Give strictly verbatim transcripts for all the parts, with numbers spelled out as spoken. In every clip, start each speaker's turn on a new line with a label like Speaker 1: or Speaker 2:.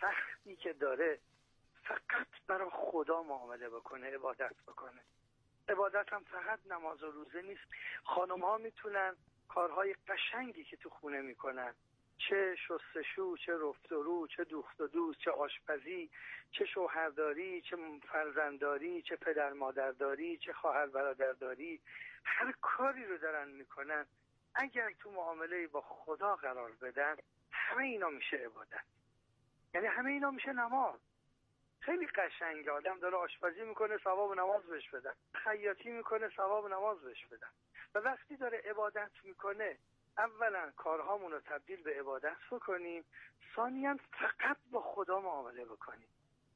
Speaker 1: سختی که داره فقط برای خدا معامله بکنه، عبادت بکنه. عبادت هم فقط نماز و روزه نیست. خانم ها میتونن کارهای قشنگی که تو خونه میکنن، چه شستشو، چه رفت و رو، چه دوخت و دوز، چه آشپزی، چه شوهرداری، چه فرزندداری، چه پدر مادرداری، چه خواهر برادرداری، هر کاری رو دارن میکنن اگر تو معامله با خدا قرار بدن همه اینا میشه عبادت. یعنی همه اینا میشه نماز. خیلی قشنگه، آدم داره آشپزی میکنه ثواب نماز بهش بدن، خیاطی میکنه ثواب نماز بهش بدن. و وقتی داره عبادت میکنه اولا کارهامون رو تبدیل به عبادت بکنیم، ثانیاً فقط با خدا معامله بکنیم.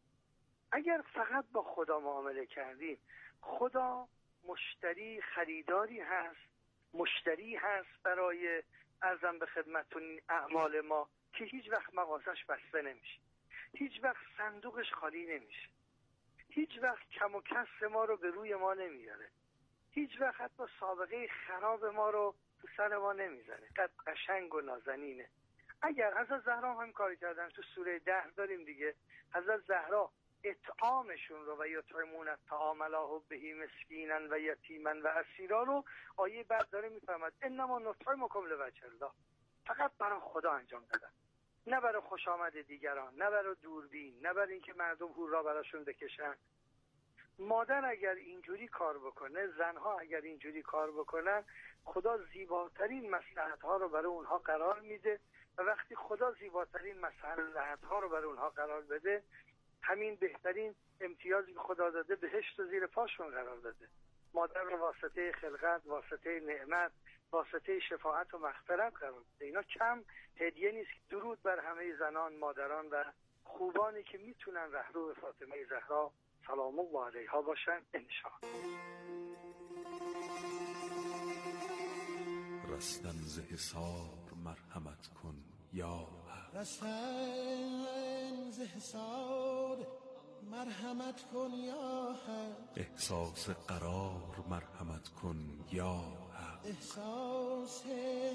Speaker 1: اگر فقط با خدا معامله کردیم، خدا مشتری خریداری هست، مشتری هست برای ارزم به خدمتتون اعمال ما که هیچ وقت مغازش بسته نمیشه، هیچ وقت صندوقش خالی نمیشه، هیچ وقت کم و کسر ما رو به روی ما نمیاره، هیچ وقت حتی سابقه خراب ما رو تو سر ما نمیزنه. قد قشنگ و نازنینه. اگر حضرت زهرا هم کاری کردن، تو سوره ده داریم دیگه، حضرت زهرا اطعامشون رو و یطعمون الطعام علی حبه مسکینا و یتیما و اسیرا رو آیه بعد داره میفرماد انما نطعمکم لوجه الله، فقط برای خدا انجام دادن، نه برای خوش آمد دیگران، نه برای دوربین، نه برای اینکه مردم هورا براشون بکشن. مادر اگر اینجوری کار بکنه، زنها اگر اینجوری کار بکنن، خدا زیباترین مصلحت ها رو برای اونها قرار میده و وقتی خدا زیباترین مصلحت ها رو برای اونها قرار بده، همین بهترین امتیازی که خدا داده بهشت و زیر پاشون قرار داده. مادر رو واسطه خلقت، واسطه نعمت، واسطه شفاعت و مغفرت قرار داده. اینا کم هدیه نیست. درود بر همه زنان، مادران و خوبانی که میتونن رهرو فاطمه زهرا سلام الله علیها باشن انشاءالله.
Speaker 2: رستن ز حصار مرحمت کن یا حق،
Speaker 3: رستن ز حصار مرحمت کن یا حق،
Speaker 2: احساس قرار مرحمت کن یا حق،
Speaker 3: احساس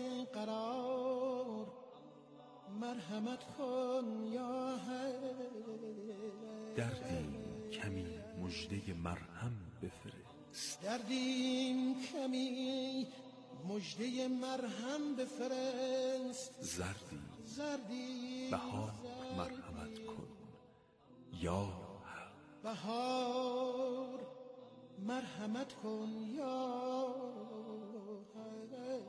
Speaker 3: قرار مرحمت کن یا حق.
Speaker 2: دردیم کمی مژده مرهم بفرست،
Speaker 3: دردیم کمی مژده مرهم بفرست،
Speaker 2: زردی
Speaker 3: زردی
Speaker 2: بهار مرحمت کن یا حق،
Speaker 3: بهار مرحمت کن یا حق.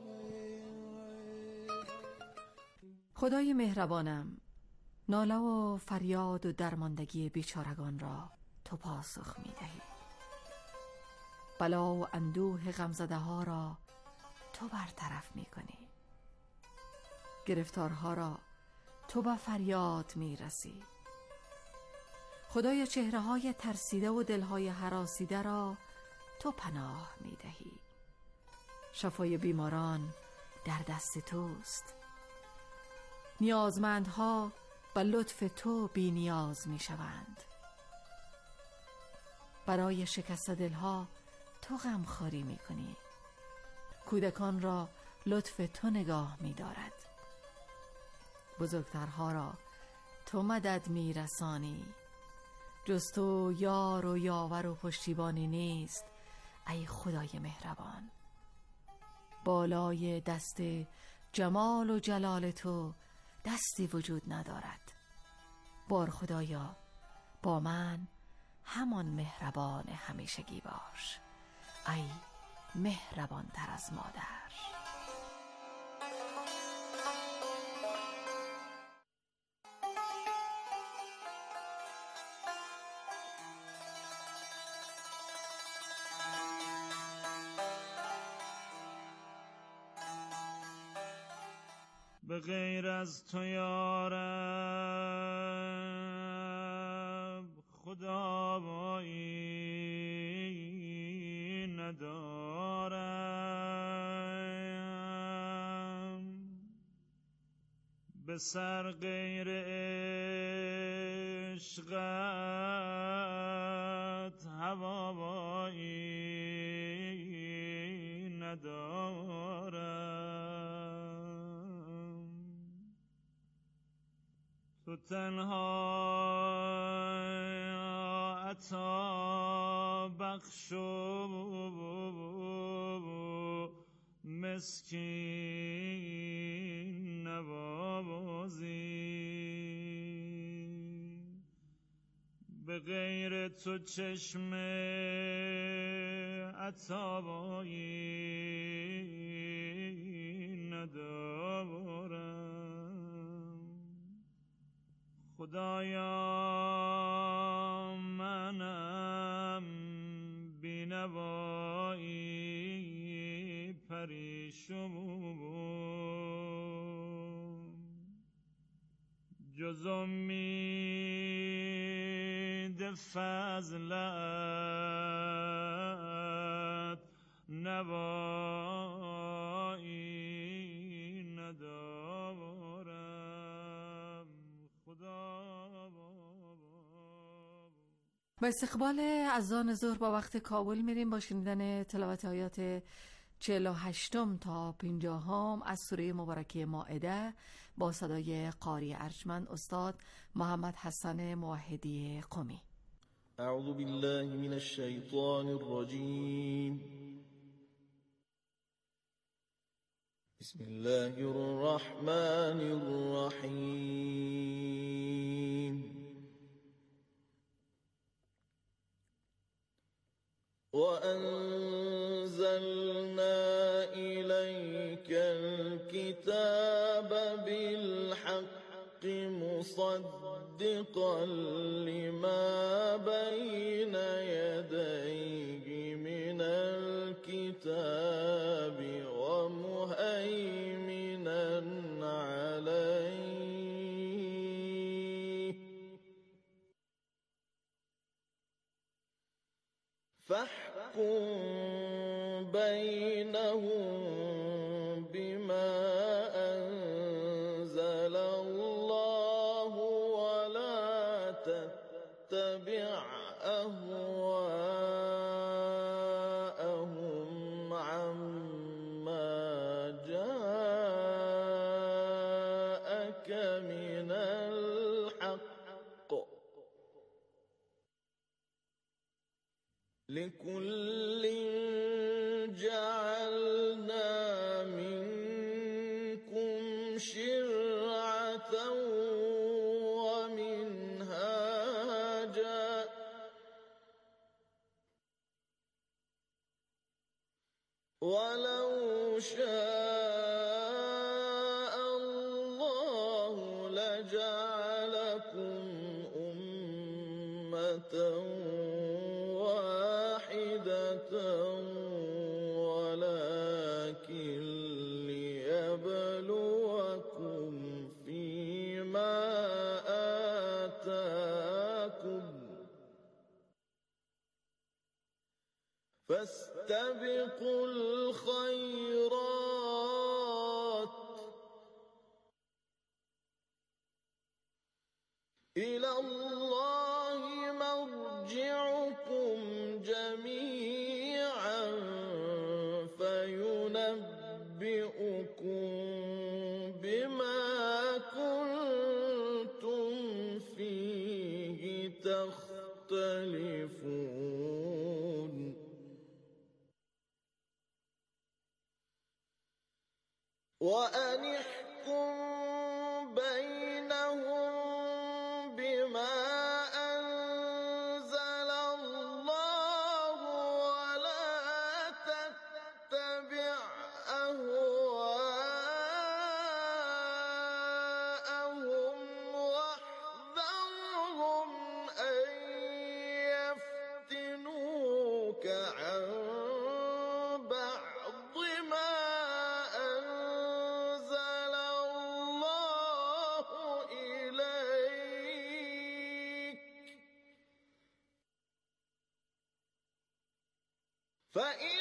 Speaker 4: خدای مهربانم، ناله و فریاد و درماندگی بیچارگان را تو پاسخ می دهی. بلا و اندوه غمزده ها را تو برطرف می کنی. گرفتارها را تو با فریاد می رسی. خدای چهره های ترسیده و دلهای هراسیده را تو پناه می دهی. شفای بیماران در دست توست. نیازمندها به لطف تو بی نیاز می شوند. برای شکست دلها تو غمخواری می کنی. کودکان را لطف تو نگاه می دارد. بزرگترها را تو مدد می رسانی. جز تو یار و یاور و پشتیبانی نیست ای خدای مهربان. بالای دست جمال و جلال تو دستی وجود ندارد. بار خدایا با من همان مهربان همیشگی باش ای مهربان تر از مادر.
Speaker 5: به غیر از تو یارب خدایی ندارم، به سر غیر عشقت هوایی ندارم. تو تنها عطا بخش و مسکین نوازی، به غیر تو چشم عطایی ندارم. خدایا منم بینوایی پریشون، جز امید فضلت نوایی ندارم. خدا
Speaker 4: با استقبال اذان ظهر با وقت کابل میریم با شنیدن تلاوت آیات چهل و هشتم تا پنجاهم از سوره مبارکه مائده با صدای قاری ارجمند استاد محمد حسن موحدی قمی.
Speaker 6: اعوذ بالله من الشیطان الرجیم. بسم الله الرحمن الرحیم. وأنزلنا إليك الكتاب بالحق مصدقا لما بين يديه من الكتاب ومهيمنا عليه، فاحكم بينهم بما أنزل الله ولا تتبع أهواءهم عما جاءك من الحق، لكل جعلنا منكم شرعة ومنهاجا، ولو شاء الله لجعلكم أمة ولكن ليبلوكم فيما آتاكم، فاستبقوا الخيرات إلى الله مرجعكم جميعا فينبئكم بما كنتم فيه تختلفون. وأن احكم بينهم بما أنزل الله ولا تتبع أهواءهم واحذرهم أن يفتنوك عن بعض ما أنزل الله إليك، فإن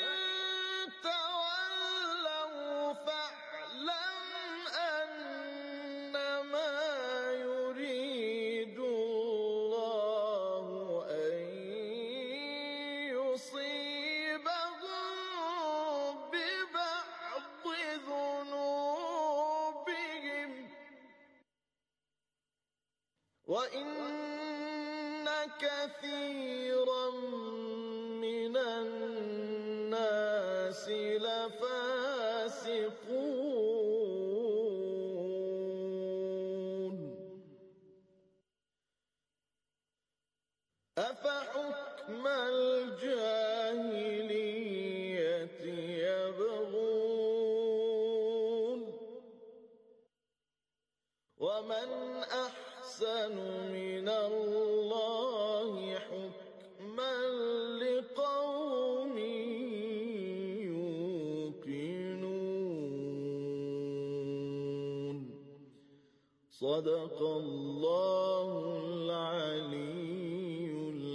Speaker 6: تولوا فاعلم أنما يريد الله أن يصيبهم ببعض ذنوبهم وَإِنَّ كَثِيرًا مِنَ النَّاسِ لَفَاسِقُونَ أَفَحُكْمَ الْجَاهِلِيَّةِ يَبْغُونَ وَمَنْ أَحْسَنُ مِنَ اللَّهِ حُكْمًا لِقَوْمٍ يُوقِنُونَ صدق الله العلي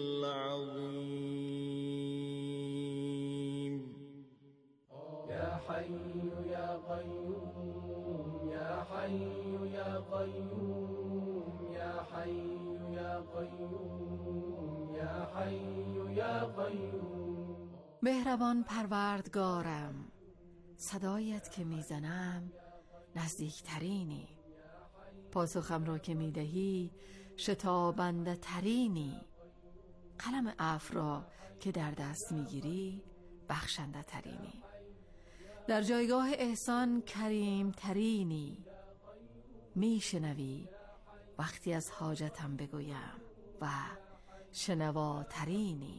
Speaker 6: العظيم.
Speaker 7: يا حي يا قيوم يا حي يا قيوم يا حي يا قیوم یا حی یا قیوم.
Speaker 4: مهربان پروردگارم، صدایت که میزنم نزدیکترینی، پاسخم را که میدهی شتابنده ترینی، قلم عفو را که در دست میگیری بخشنده ترینی، در جایگاه احسان کریم ترینی، میشنوی وقتی از حاجتم بگویم و شنواترینی.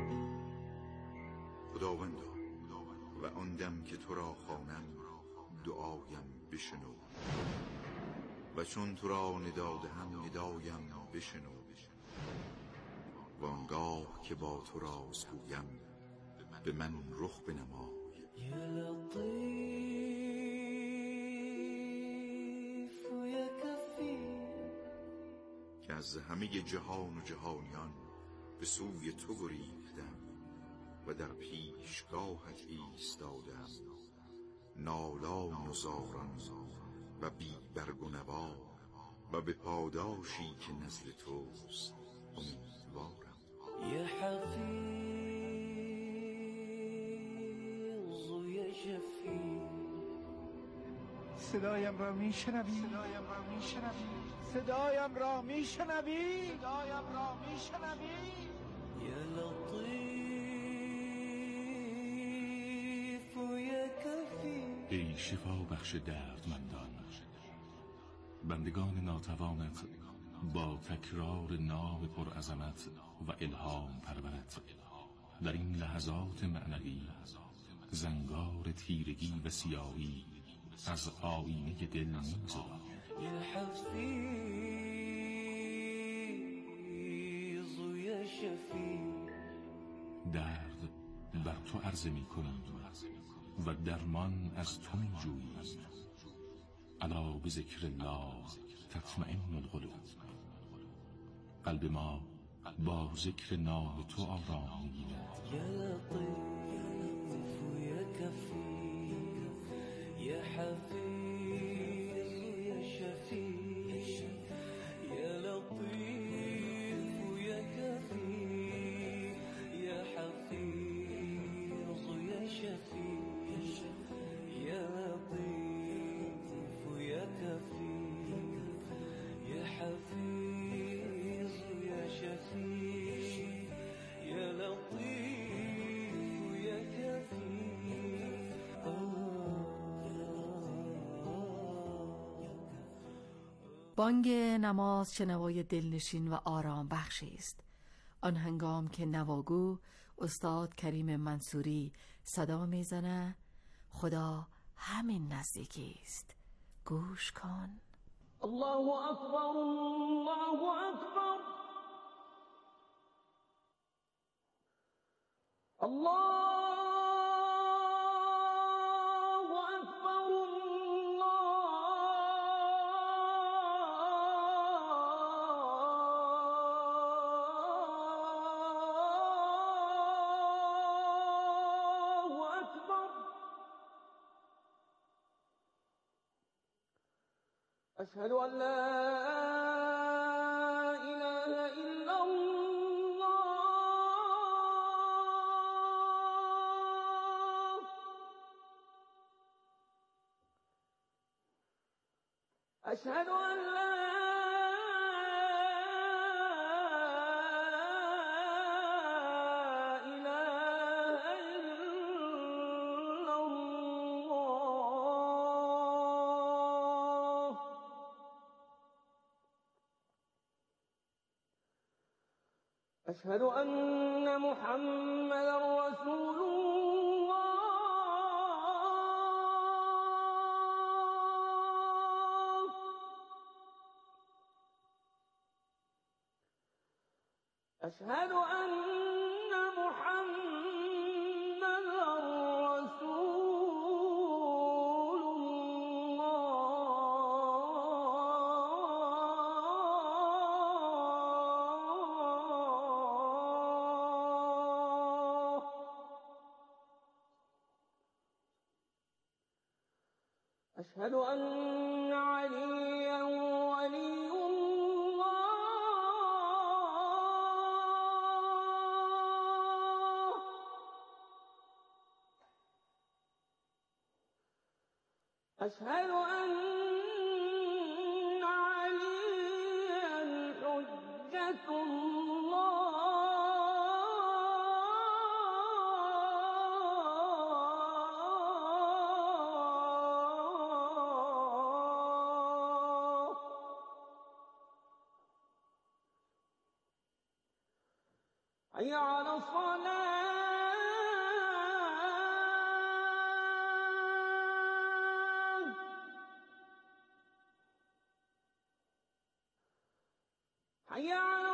Speaker 8: خداوندا و آن دم که تو را خوانم دعایم بشنو، و چون تو را ندا دهم ندایم بشنو، و آنگاه که با تو راز گویم به من رخ بنما.
Speaker 7: یا لطیف و یا کفی،
Speaker 8: که از همه جهان و جهانیان به سوی تو گریختم و در پیشگاهت ایستادم، نالان و زاران و بی برگ و نوا و به پاداشی که نزد توست امیدوارم.
Speaker 7: یا حفیظ و یا شفیع،
Speaker 3: صدایم را میشنوی؟ صدایم را میشنوی؟ صدایم را میشنوی؟ صدایم را میشنوی؟
Speaker 7: یا لطیف و یا کفی.
Speaker 2: ای شفا بخش دردمندان، بندگان ناتوانت با تکرار نام پرعظمت و الهام پرورت در این لحظات معنوی زنگار تیرگی و سیاهی از آینه دل می‌زدم.
Speaker 7: یا حفیظ و یا شفیع،
Speaker 2: درد بر تو عرضه می‌کنیم و درمان از تو می‌جوییم. الا بذکر الله تطمئن القلوب، قلب ما با ذکر نام تو آرام می‌گیرد.
Speaker 7: یا لطیف و یا کفی، یا حفیظ و یا شفیع، یا لطیف و یا کفی، یا حفیظ و یا شفیع، یا لطیف و یا کفی، یا حفیظ و یا شفیع، یا لطیف و یا کفی.
Speaker 4: بانگ نماز شنوای دلنشین و آرام بخشی است. آن هنگام که نواگو استاد کریم منصوری صدا میزنه خدا همین نزدیکی است، گوش کن.
Speaker 7: الله اکبر الله اکبر الله أشهد أن لا إله إلا الله أشهد أن لا أشهد أن محمدا رسول الله. أشهد أن محمدا رسول الله. أشهد أن عليا ولي الله. أشهد أن عليا حجة الله. حي على الصلاة. حي على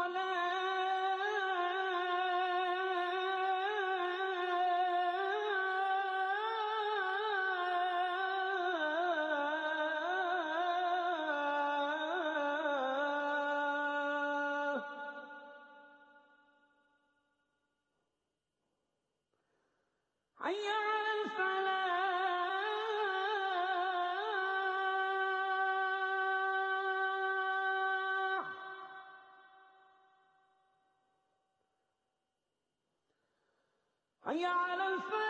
Speaker 7: الصلاة. حي على الفلاح. حي على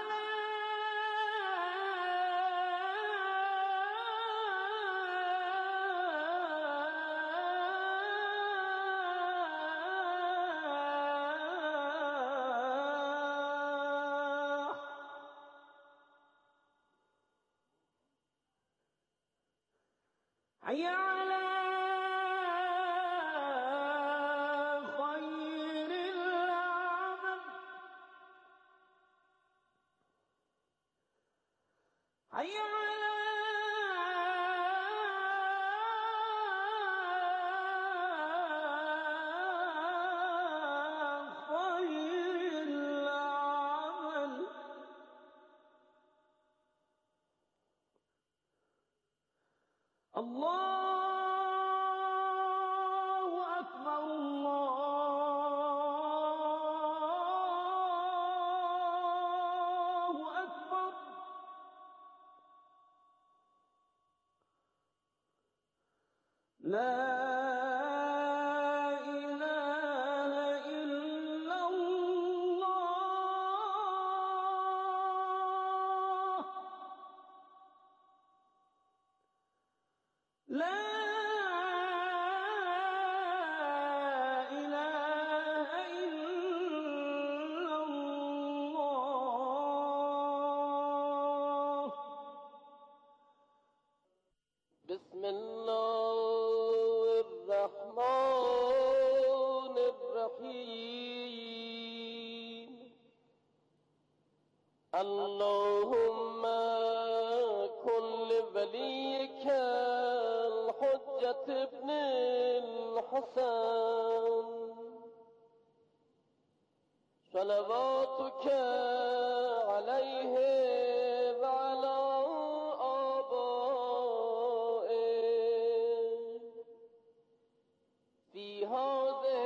Speaker 7: الفلاح. حي على خير العمل. حي على خير العمل. الله أكبر الله أكبر. لا إله إلا الله. لا إله إلا الله. بسم الله الرحمن الرحيم. اللهم كن لوليك الحجة ابن الحسن صلواتك عليه وعلى آبائه في هذه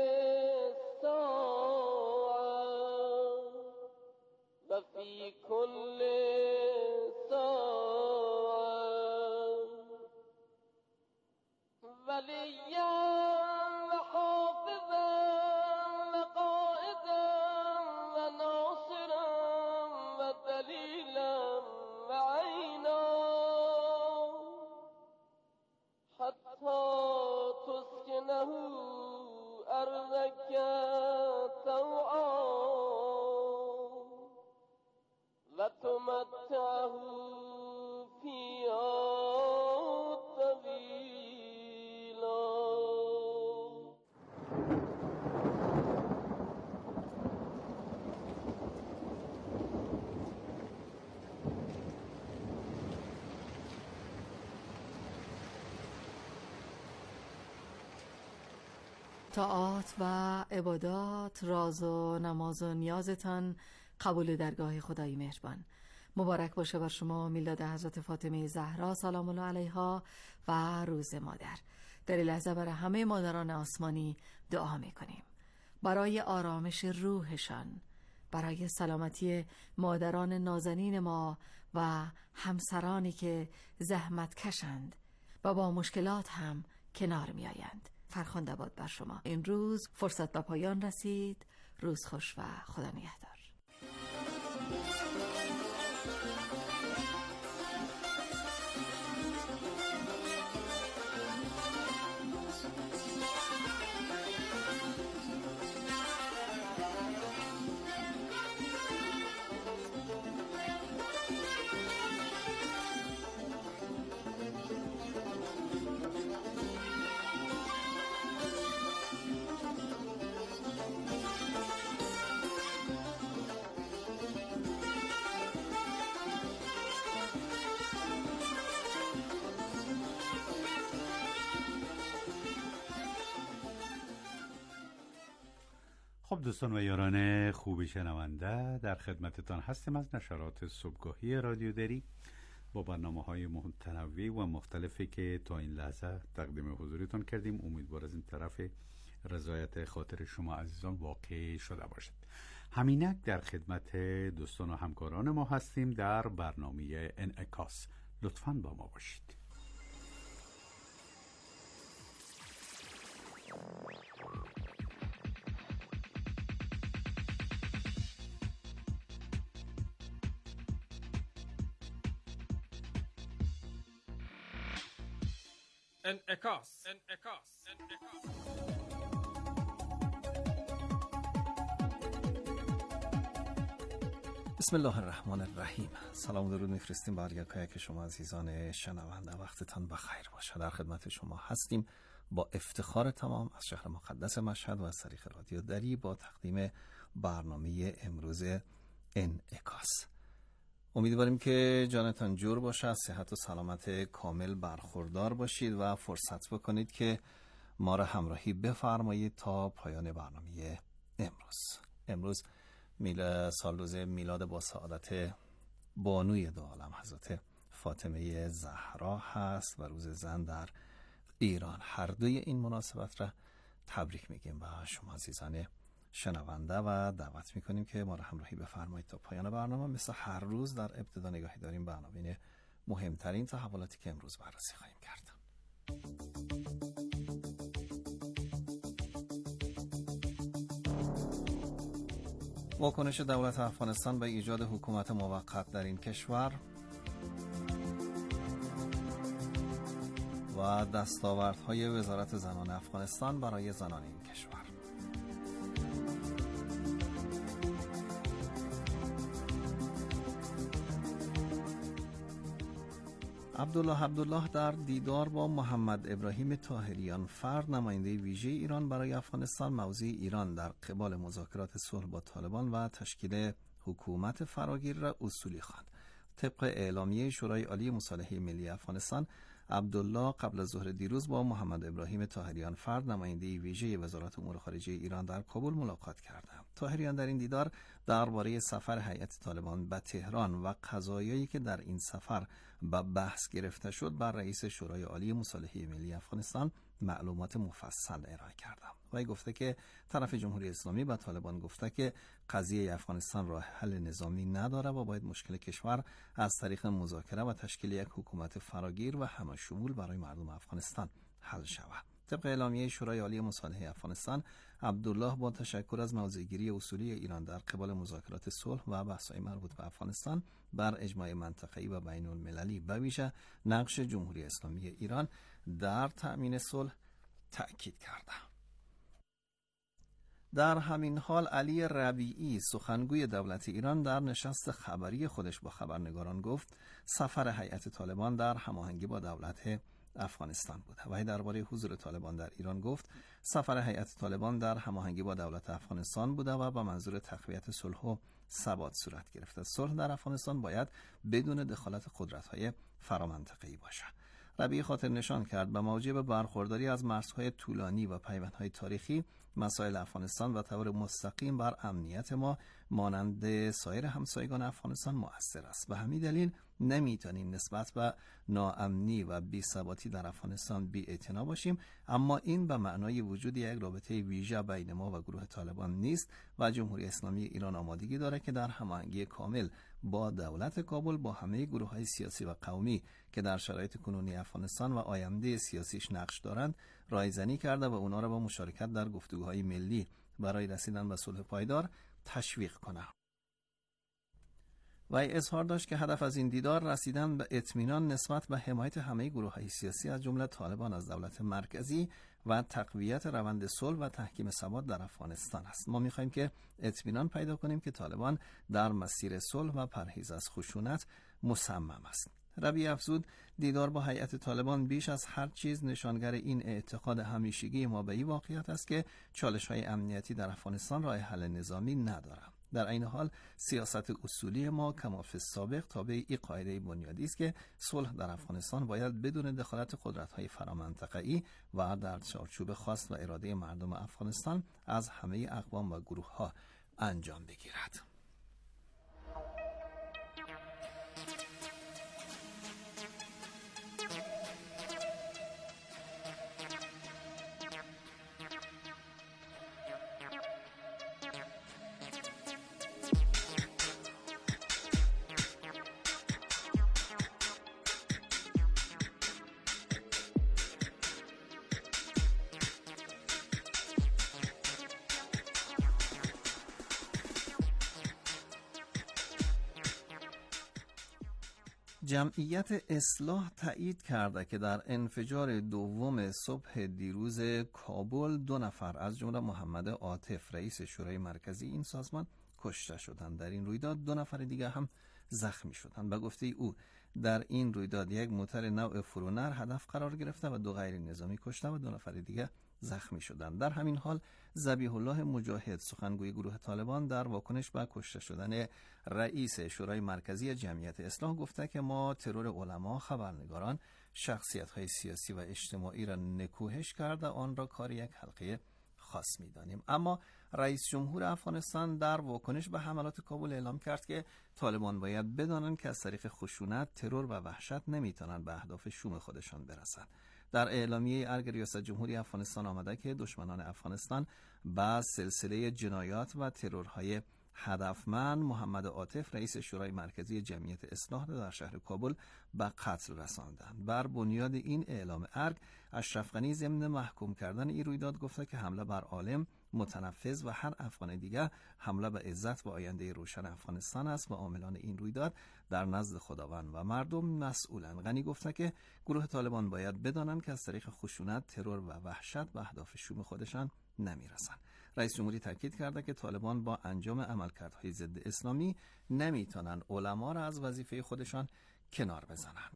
Speaker 7: الساعة وفي كل ساعة وليا وحافظا وقائدا وناصرا ودليلا وعينا حتى تسكنه أرضك طوعا وتمتعه فيها طويلا.
Speaker 4: طاعات و عبادات، راز و نماز و نیازتان قبول درگاه خدای مهربان. مبارک باشه بر شما میلاد حضرت فاطمه زهرا سلام الله علیها و روز مادر. در این لحظه برای همه مادران آسمانی دعا میکنیم، برای آرامش روحشان، برای سلامتی مادران نازنین ما و همسرانی که زحمت کشند و با مشکلات هم کنار می آیند. فرخنده باد بر شما. این روز فرصت به پایان رسید. روز خوش و خدا نگهدار.
Speaker 9: خب دوستان و یاران خوب شنونده، در خدمتتان هستیم از نشرات صبحگاهی رادیو دری با برنامه‌های متنوع و مختلفی که تا این لحظه تقدیم حضورتان کردیم. امیدوار از این طرف رضایت خاطر شما عزیزان واقع شده باشد. همینک در خدمت دوستان و همکاران ما هستیم در برنامه انعکاس. لطفاً با ما باشید.
Speaker 10: انعکاس انعکاس انعکاس بسم الله الرحمن الرحیم. سلام و درود میفرستیم بر یکایک شما عزیزان شنونده. وقتتان بخیر باشه. در خدمت شما هستیم با افتخار تمام از شهر مقدس مشهد و از طریق رادیو دری با تقدیم برنامه امروز انعکاس. امیدواریم که جانتان جور باشه، از صحت و سلامت کامل برخوردار باشید و فرصت بکنید که ما را همراهی بفرمایید تا پایان برنامه امروز. امروز میل سال روز میلاد با سعادت بانوی دو عالم حضرت فاطمه زهرا هست و روز زن در ایران. هر دوی این مناسبت را تبریک میگیم به شما عزیزان شنونده و دعوت میکنیم که ما را همراهی بفرمایید تا پایان برنامه. مثل هر روز در ابتدا نگاهی داریم برنامه مهمترین تحولاتی که امروز بررسی خواهیم کرد. واکنش دولت افغانستان به ایجاد حکومت موقت در این کشور و دستاوردهای وزارت زنان افغانستان برای زنان این کشور. عبدالله عبدالله در دیدار با محمد ابراهیم طاهریان فرد نماینده ویژه ایران برای افغانستان موضع ایران در قبال مذاکرات صلح با طالبان و تشکیل حکومت فراگیر را اصولی خواند. طبق اعلامیه شورای عالی مصالحه ملی افغانستان، عبدالله قبل از ظهر دیروز با محمد ابراهیم طاهریان فرد نماینده ویژه وزارت امور خارجه ایران در کابل ملاقات کردند. طاهریان در این دیدار درباره سفر هیئت طالبان به تهران و قضایایی که در این سفر به بحث گرفته شد بر رئیس شورای عالی مصالحه ملی افغانستان معلومات مفصل ارائه کردم. وی گفته که طرف جمهوری اسلامی به طالبان گفته که قضیه افغانستان راه حل نظامی نداره و باید مشکل کشور از طریق مذاکره و تشکیل یک حکومت فراگیر و همه شمول برای مردم افغانستان حل شود. طبق اعلامیه شورای عالی مصالحه افغانستان، عبدالله با تشکر از موضع‌گیری اصولی ایران در قبال مذاکرات صلح و بحث‌های مربوط به افغانستان بر اجماع منطقه‌ای و بین المللی به ویژه نقش جمهوری اسلامی ایران در تأمین صلح تأکید کرده. در همین حال علی ربیعی سخنگوی دولت ایران در نشست خبری خودش با خبرنگاران گفت سفر هیئت طالبان در هماهنگی با دولت افغانستان بوده. و درباره حضور طالبان در ایران گفت سفر هیئت طالبان در هماهنگی با دولت افغانستان بوده و با منظور تقویت صلح و ثبات صورت گرفته. صلح در افغانستان باید بدون دخالت قدرت‌های فرامنطقه‌ای باشه. ربیعی خاطر نشان کرد به موجب برخورداری از مرزهای طولانی و پیوندهای تاریخی، مسائل افغانستان و طور مستقیم بر امنیت ما مانند سایر همسایگان افغانستان مؤثر است. به همین دلیل نمیتونیم نسبت به ناامنی و بی‌ثباتی در افغانستان بی‌اعتنا باشیم، اما این به معنای وجود یک رابطه ویژه بین ما و گروه طالبان نیست و جمهوری اسلامی ایران آمادگی دارد که در هماهنگی کامل با دولت کابل با همه گروه‌های سیاسی و قومی که در شرایط کنونی افغانستان و آینده سیاسیش نقش دارند رایزنی کرده و اونا را با مشارکت در گفتگوهای ملی برای رسیدن به صلح پایدار تشویق کنه. و اظهار داشت که هدف از این دیدار رسیدن به اطمینان نسبت به حمایت همه گروه‌های سیاسی از جمله طالبان از دولت مرکزی و تقویت روند صلح و تحکیم ثبات در افغانستان است. ما می‌خوایم که اطمینان پیدا کنیم که طالبان در مسیر صلح و پرهیز از خشونت مصمم است. ربیعی افزود دیدار با هیئت طالبان بیش از هر چیز نشانگر این اعتقاد همیشگی ما به این واقعیت است که چالش‌های امنیتی در افغانستان راه حل نظامی ندارند. در این حال سیاست اصولی ما کما فی السابق تابع این قاعده بنیادی است که صلح در افغانستان باید بدون دخالت قدرت‌های فرامنطقه‌ای و در چارچوب خواست و اراده مردم افغانستان از همه اقوام و گروه‌ها انجام بگیرد. جمعیت اصلاح تایید کرده که در انفجار دوم صبح دیروز کابل دو نفر از جمله محمد عاطف رئیس شورای مرکزی این سازمان کشته شدند. در این رویداد دو نفر دیگر هم زخمی شدند. به گفته او در این رویداد یک موتر نوع فرونر هدف قرار گرفته و دو غیر نظامی کشته و دو نفر دیگر زخمی شدند. در همین حال ذبیح الله مجاهد سخنگوی گروه طالبان در واکنش به کشته شدن رئیس شورای مرکزی جمعیت اصلاح گفته که ما ترور علما، خبرنگاران، شخصیت‌های سیاسی و اجتماعی را نکوهش کرده آن را کار یک حلقه خاص می‌دانیم. اما رئیس جمهور افغانستان در واکنش به حملات کابل اعلام کرد که طالبان باید بدانند که از طریق خشونت، ترور و وحشت نمی‌توانند به اهداف شوم خودشان برسند. در اعلامیه ارگ ریاست جمهوری افغانستان آمده که دشمنان افغانستان با سلسله جنایات و ترورهای هدفمند محمد عاطف رئیس شورای مرکزی جمعیت اصلاح را در شهر کابل به قتل رساندند. بر بنیاد این اعلام ارگ اشرف غنی ضمن محکوم کردن این رویداد گفته که حمله بر عالم، متنفذ و هر افغان دیگر حمله به عزت و آینده روشن افغانستان است و عاملان این رویداد در نزد خداوند و مردم مسئولند. غنی گفته که گروه طالبان باید بدانند که از طریق خشونت، ترور و وحشت به اهداف شوم خودشان نمیرسند. رئیس جمهوری تاکید کرده که طالبان با انجام عملکردهای ضد اسلامی نمیتونن علما را از وظیفه خودشان کنار بزنند.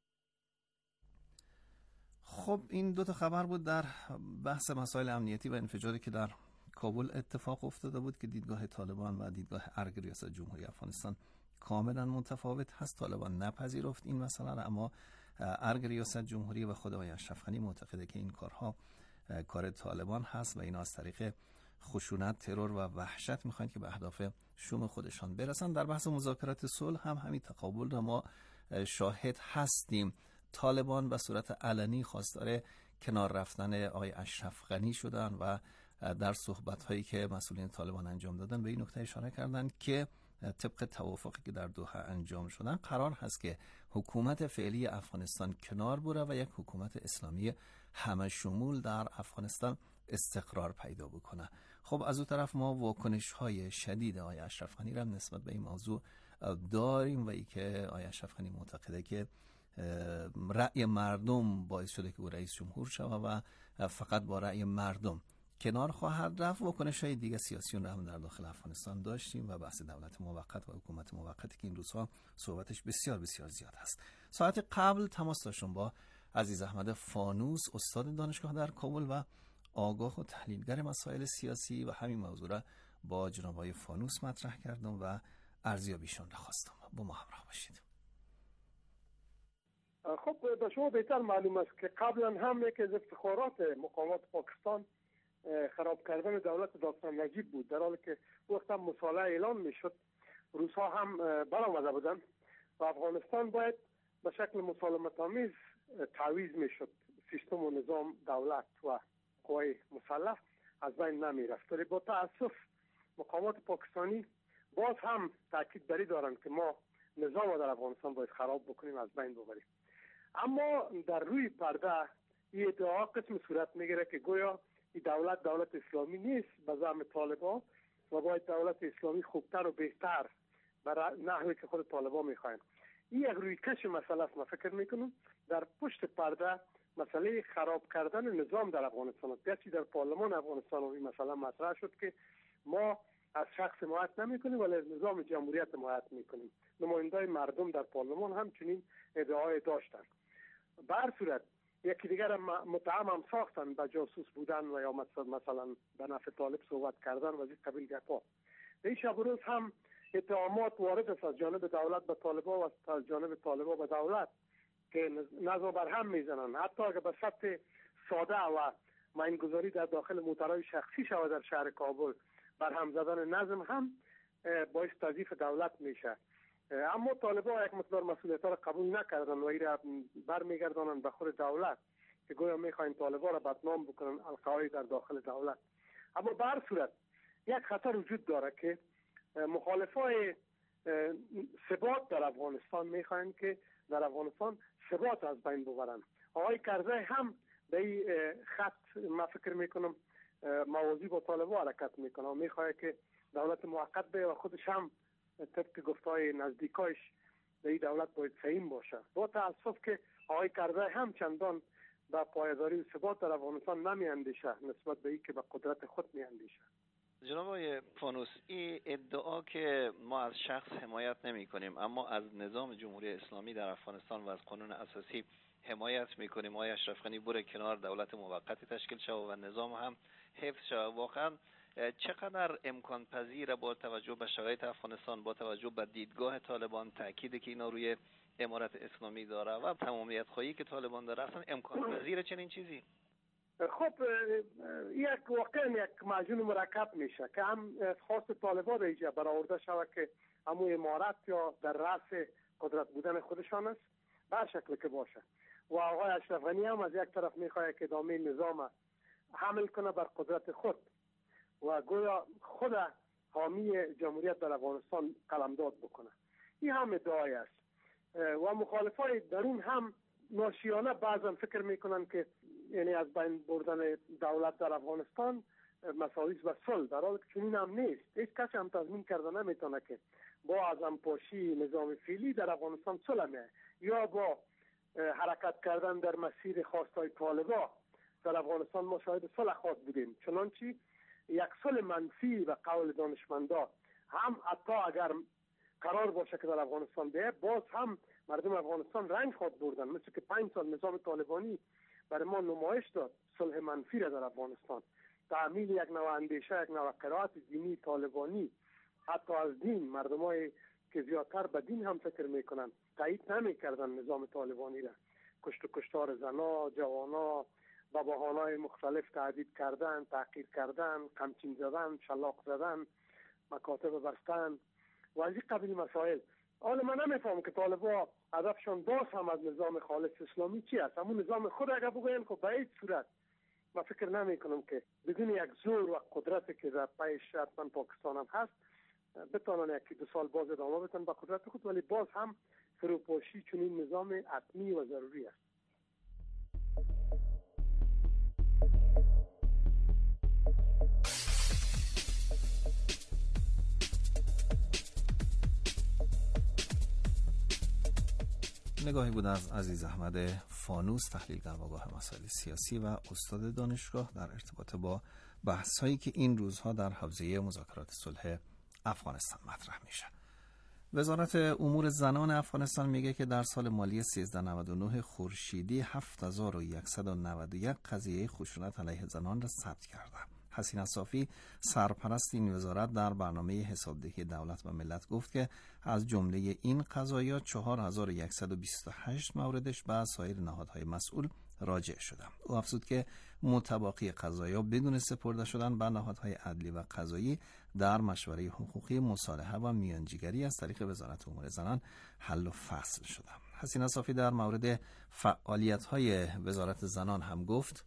Speaker 10: خب این دو تا خبر بود در بحث مسائل امنیتی و انفجاری که در کابل اتفاق افتاده بود که دیدگاه طالبان و دیدگاه ارگ ریاست جمهوری افغانستان کاملا متفاوت هست. طالبان نپذیرفت این مسئله را، اما ارگ ریاست جمهوری و خود آقای اشرف غنی معتقده که این کارها کار طالبان هست و اینا از طریق خشونت، ترور و وحشت میخواین که به اهداف شوم خودشان برسن. در بحث مذاکرات صلح هم همین تقابل را ما شاهد هستیم. طالبان به صورت علنی خواستار کنار رفتن آقای اشرف غنی شدن و در صحبت‌هایی که مسئولین طالبان انجام دادن به این نکته اشاره کردند که طبق توافقی که در دوحه انجام شدن قرار هست که حکومت فعلی افغانستان کنار بره و یک حکومت اسلامی همه شمول در افغانستان استقرار پیدا بکنه. خب از اون طرف ما واکنش‌های شدید آقای اشرف غنی را نسبت به این موضوع داریم و ای که آقای اشرف غنی معتقده که رأی مردم باعث شده که او رئیس جمهور شود و فقط با رأی مردم کنار خواهد رفت. واکنش‌های دیگه سیاسیون را هم در داخل افغانستان داشتیم و بحث دولت موقت و حکومت موقتی که این روزها صحبتش بسیار بسیار زیاد هست. ساعت قبل تماس داشتم با عزیز احمد فانوس، استاد دانشگاه در کابل و آگاه و تحلیلگر مسائل سیاسی، و همین موضوع را با جناب آقای فانوس مطرح کردم و ارزیابیشون را خواستم. با ما همراه باشید.
Speaker 11: خب به شما بهتر معلوم است که قبلا هم یکی از افتخارات مقامات پاکستان خراب کردن دولت داستان نجیب بود، در حالی که وقت هم مصالحه اعلان میشد روس‌ها هم برآمده بودند و افغانستان باید به شکل مسالمت آمیز تعویض میشد، سیستم و نظام دولت و قوای مسلح از بین نمی رفت. ولی با تأسف مقامات پاکستانی باز هم تاکید بری دارند که ما نظام در افغانستان باید خراب بکنیم، از بین ببریم. اما در روی پرده این ادعا قسم صورت میگیره که گویا این دولت دولت اسلامی نیست به زعم طالبان و باید دولت اسلامی خوبتر و بهتر برای نحوی که خود طالبان میخواین. این یک روی کش مسئله است. من فکر میکنم در پشت پرده مسئله خراب کردن نظام در افغانستان است. گرچه در پارلمان افغانستان این مسئله مطرح شد که ما از شخص حمایت نمیکنیم ولی از نظام جمهوریت حمایت میکنیم. نمایندای مردم در پارلمان هم چنین ادعای داشتند. به هر صورت یکی دیگر متهم هم ساختن به جاسوس بودن و یا مثلا به نفع طالب صحبت کردن و از این قبیل گپا. این شب روز هم اتهامات وارد است از جانب دولت به طالبان و از جانب طالبان به دولت که نظم بر هم میزنن. حتی اگر به سطح ساده و ماینگذاری در داخل موترهای شخصی شود در شهر کابل بر هم زدن نظم هم باعث تضعیف دولت میشه. اما طالبان یک مقدار مسئولیت را قبول نکردن و ایره برمیگردانند به خود دولت که گویا میخواین طالبان را بدنام بکنن القاعده در داخل دولت. اما به هر صورت یک خطر وجود داره که مخالفای ثبات در افغانستان میخواین که در افغانستان ثبات از بین ببرن. آقای کرزی هم به این خط من فکر میکنم موازی با طالبان حرکت میکنه و میخواه که دولت موقت به و خودش هم طبق گفتهای نزدیکایش به این دولت باید سعیم باشه. با تاسف که آقای کرزی هم چندان به پایداری و ثبات در افغانستان نمی اندیشه نسبت به این که به قدرت خود می اندیشه.
Speaker 10: جناب آقای فانوس، این ادعا که ما از شخص حمایت نمی کنیم اما از نظام جمهوری اسلامی در افغانستان و از قانون اساسی حمایت می کنیم، آقای اشرف غنی بره کنار، دولت موقتی تشکیل شود و نظام هم حفظ شود، واقعا چقدر امکان پذیره با توجه به شرایط افغانستان، با توجه به دیدگاه طالبان، تأکیدی که اینا روی امارت اسلامی داره و تمامیت خواهی که طالبان داره، اصلا امکان پذیره چنین چیزی؟
Speaker 11: خب یک واقعا یک معجون مرکب میشه که هم خواست طالبان را ایجا برآورده شود که همون امارت یا در رأس قدرت بودن خودشان است به شکل که باشه و آقای اشرف غنی هم از یک طرف میخواه که ادامه نظام حمل کنه بر قدرت خود و گویا خود حامی جمهوریت در افغانستان قلمداد بکنه. این هم ادعای است و مخالفای درون هم ناشیانه بعضا فکر میکنن که یعنی از بین بردن دولت در افغانستان مساوی به صلح، در حالی که چنین هم نیست. هیچ کسی هم تضمین کرده نمیتونه که با ازم پاشی نظام فعلی در افغانستان صلح میه یا با حرکت کردن در مسیر خواستای طالبان در افغانستان ما شاهد صلح خواهد بودیم. چنانچه یک صلح منفی و قول دانشمندا هم حتی اگر قرار باشه که در افغانستان بیه باز هم مردم افغانستان رنج خواهد بردن، مثل که پنج سال نظام طالبانی برای ما نمایش داد صلح منفی را در افغانستان، تعمیل یک نوع اندیشه، یک نوع قرائت دینی طالبانی حتی از دین، مردمای که زیادتر به دین هم فکر میکنن تایید نمیکردن نظام طالبانی را، کشت و کشتار زنا، جوانا با بهانه‌های مختلف تهدید کردن، تحقیر کردن، قمچین زدن، شلاق زدن، مکاتب بستن و از این قبیل مسائل. حالا من نمیفهم که طالبان هدفشان باز هم از نظام خالص اسلامی چی است؟ همون نظام خود اگر بگوین خب به هیچ صورت من فکر نمی کنم که بدون یک زور و قدرتی که در پیش حتما پاکستان هم هست بتانن یکی دو سال باز ادامه بتن به قدرت خود، ولی باز هم فروپاشی چنین نظام حتمی و ضروری است.
Speaker 10: نگاهی بود از عزیز احمد فانوس، تحلیلگر و آگاه مسائل سیاسی و استاد دانشگاه در ارتباط با بحث‌هایی که این روزها در حوزه مذاکرات صلح افغانستان مطرح میشه. وزارت امور زنان افغانستان میگه که در سال مالی سیزده نود و نه خورشیدی هفت هزار و صد و نود و یک قضیه خشونت علیه زنان را ثبت کرده. حسینه صافی سرپرست این وزارت در برنامه حسابدهی دولت و ملت گفت که از جمله این قضایا چهار هزار و صد و بیست و هشت موردش به سایر نهادهای مسئول راجع شده. او افزود که متباقی قضایا بدون سپرده شدن به نهادهای عدلی و قضایی در مشوره حقوقی مصالحه و میانجیگری از طریق وزارت امور زنان حل و فصل شده. حسینه صافی در مورد فعالیت‌های وزارت زنان هم گفت: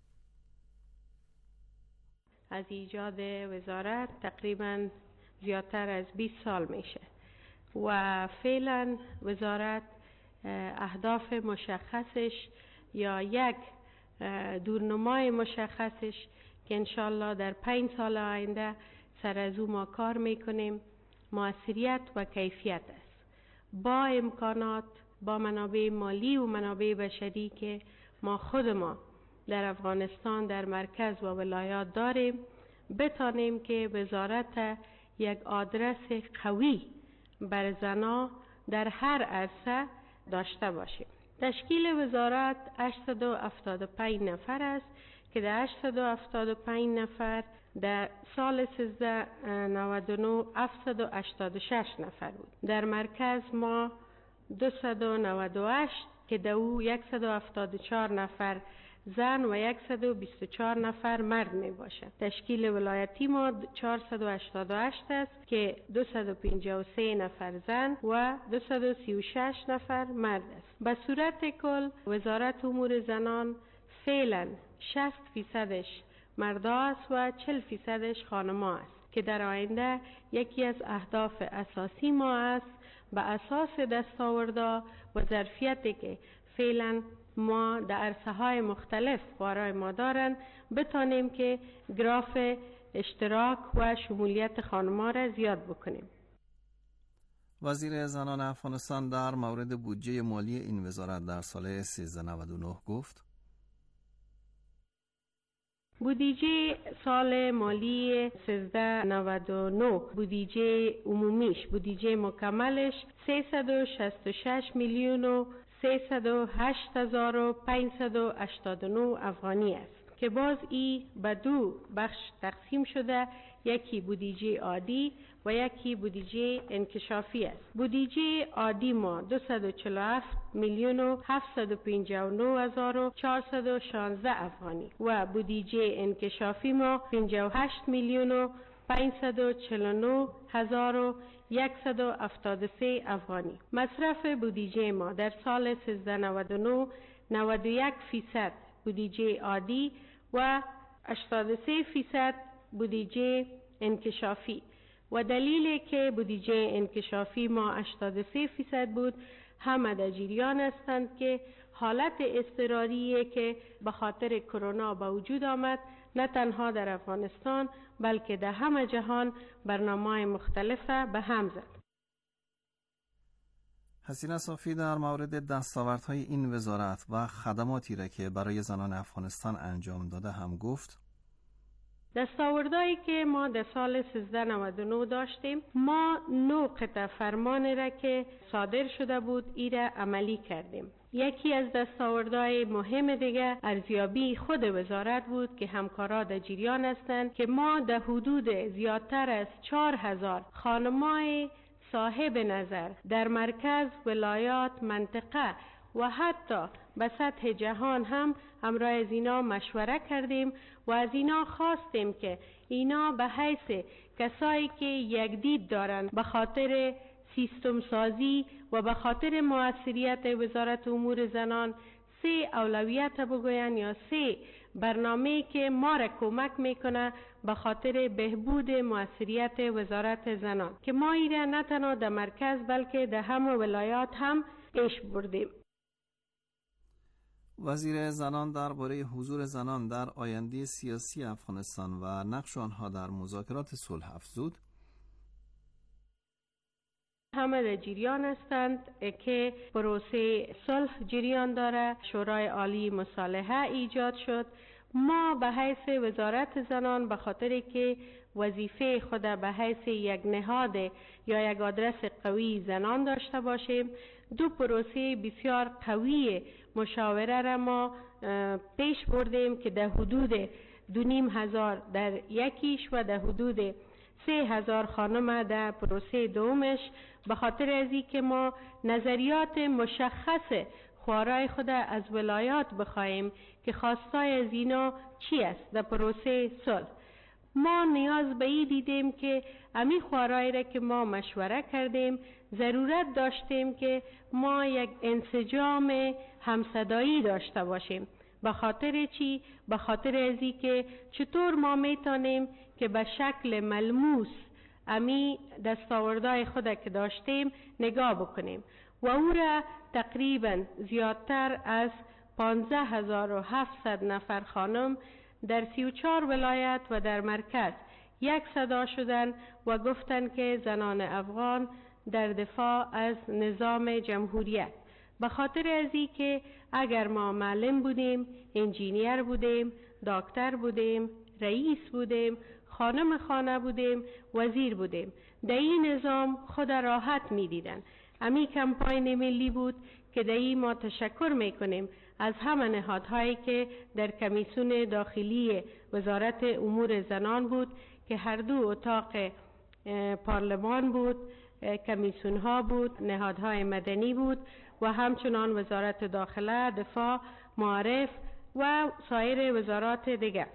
Speaker 12: از ایجاد وزارت تقریباً زیادتر از بیست سال میشه و فعلا وزارت اهداف مشخصش یا یک دورنمای مشخصش که انشالله در پنج سال آینده سر از او ما کار میکنیم موثریت و کیفیت است، با امکانات، با منابع مالی و منابع بشری که ما خود ما در افغانستان در مرکز و ولایات داریم، بتانیم که وزارت یک آدرس قوی بر زنا در هر عرصه داشته باشیم. تشکیل وزارت هشتصد و هفتاد و پنج نفر است که در هشتصد و هفتاد و پنج نفر در سال سیزده نود و نه هفتصد و هشتاد و شش نفر بود. در مرکز ما دویست و نود و هشت که در او صد و هفتاد و چهار نفر زن و صد و بیست و چهار نفر مرد می باشد. تشکیل ولایتی ما چهارصد و هشتاد و هشت است که دویست و پنجاه و سه نفر زن و دویست و سی و شش نفر مرد است. به صورت کل وزارت امور زنان فعلا شصت فیصدش مردا است و چهل فیصدش خانما است که در آینده یکی از اهداف اساسی ما است به اساس دستاوردها و ظرفیتی که فعلا ما در عرصه های مختلف برای ما دارن بتانیم که گراف اشتراک و شمولیت خانم‌ها را زیاد بکنیم.
Speaker 10: وزیر زنان افغانستان در مورد بودجه مالی این وزارت در سال سیزده نود و نه گفت:
Speaker 12: بودجه سال مالی سیزده نود و نه بودجه عمومیش بودجه مکملش سیصد و شصت و شش میلیون و سیصد و هشت هزار و پانصد و هشتاد و نه افغانی است که باز ای به دو بخش تقسیم شده، یکی بودجه عادی و یکی بودجه انکشافی است. بودجه عادی ما دویست و چهل و هفت میلیون و هفتصد و پنجاه و نه هزار و چهارصد و شانزده افغانی و بودجه انکشافی ما پنجاه و هشت میلیون و پانصد و چهل و نه هزار و صد و هفتاد و سه افغانی. مصرف بودجه ما در سال سیزده نود و نه نود و یک فیصد بودجه عادی و هشتاد و سه فیصد بودجه انکشافی و دلیلی که بودجه انکشافی ما هشتاد و سه فیصد بود همه در جریان هستند که حالت اضطراریه که به خاطر کرونا به وجود آمد نه تنها در افغانستان بلکه در همه جهان برنامه‌های مختلفه به هم زد.
Speaker 10: حسینه صافی در مورد دستاوردهای این وزارت و خدماتی را که برای زنان افغانستان انجام داده هم گفت:
Speaker 12: دستاوردهایی که ما در سال سیزده نود و نه داشتیم، ما نو قطع فرمان را که صادر شده بود ای را عملی کردیم. یکی از دستاوردهای مهم دیگه ارزیابی خود وزارت بود که همکارا در جریان هستند که ما در حدود زیادتر از چهار هزار خانمای صاحب نظر در مرکز، ولایات، منطقه و حتی به سطح جهان هم همراه از اینا مشوره کردیم و از اینا خواستیم که اینا به حیث کسایی که یک دید دارن به خاطر سیستم سازی و به خاطر موثریت وزارت امور زنان سه اولویت بگوین یا سه برنامه که ما را کمک میکنه به خاطر بهبود موثریت وزارت زنان که ما ایره نه تنها در مرکز بلکه در همه ولایات هم پیش بردیم.
Speaker 10: وزیر زنان درباره حضور زنان در آینده سیاسی افغانستان و نقش آنها در مذاکرات صلح افزود:
Speaker 12: همه در جریان هستند که پروسه صلح جریان داره، شورای عالی مصالحه ایجاد شد. ما به حیث وزارت زنان به خاطر که وظیفه خود به حیث یک نهاد یا یک آدرس قوی زنان داشته باشیم، دو پروسه بسیار قوی مشاوره را ما پیش بردیم که در حدود دو نیم هزار در یکیش و در حدود سه هزار خانم در پروسه دومش، به خاطر از این که ما نظریات مشخص خوارای خود از ولایات بخواهیم که خواستای از اینا چی است در پروسه صلح. ما نیاز به این دیدیم که امی خوارای را که ما مشوره کردیم ضرورت داشتیم که ما یک انسجام همصدایی داشته باشیم. به خاطر چی؟ به خاطر ازی که چطور ما میتونیم که به شکل ملموس امی دستاوردهای خود که داشتیم نگاه بکنیم و او را تقریبا زیادتر از پانزده هزار و هفتصد نفر خانم در سی و چهار ولایت و در مرکز یک صدا شدن و گفتن که زنان افغان در دفاع از نظام جمهوریت. به خاطر ازی که اگر ما معلم بودیم، انجینیر بودیم، دکتر بودیم، رئیس بودیم، خانم خانه بودیم، وزیر بودیم، در این نظام خود راحت می دیدن. امی کمپاین ملی بود که در این ما تشکر می کنیم از همه نهادهایی که در کمیسیون داخلی وزارت امور زنان بود که هر دو اتاق پارلمان بود، کمیسیون ها بود، نهادهای مدنی بود و همچنان وزارت داخله، دفاع، معارف و سایر وزارات دیگر.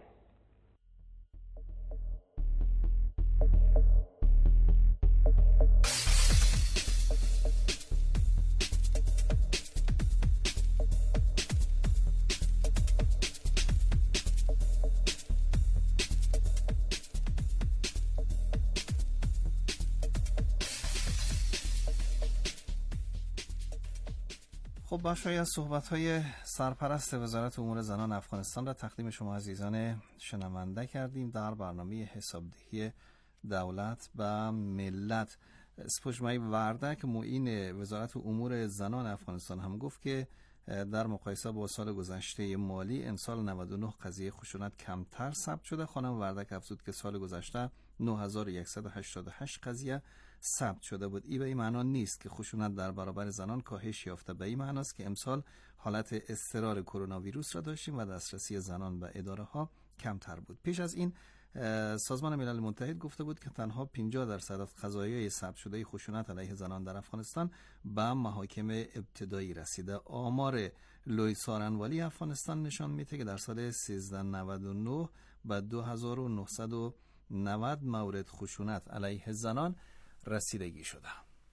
Speaker 10: خب بخشی از صحبت‌های سرپرست وزارت امور زنان افغانستان را تقدیم شما عزیزان شنونده کردیم در برنامه حسابدهی دولت به ملت. سپوږمۍ وردک معین وزارت امور زنان افغانستان هم گفت که در مقایسه با سال گذشته مالی امسال نود و نه قضیه خشونت کمتر ثبت شده. خانم وردک افزود که سال گذشته نه هزار و صد و هشتاد و هشت قضیه ثبت شده بود. این به این معنا نیست که خشونت در برابر زنان کاهش یافته، به این معناست که امسال حالت اضطرار کرونا ویروس را داشتیم و دسترسی زنان به اداره ها کمتر بود. پیش از این سازمان ملل متحد گفته بود که تنها پنجاه درصد از قضایای ثبت شده خشونت علیه زنان در افغانستان به محاکم ابتدایی رسیده. آمار لوی سارنوالی افغانستان نشان میده که در سال سیزده نود و نه به دو هزار و نهصد و نود مورد خشونت علیه زنان رسیدگی شده.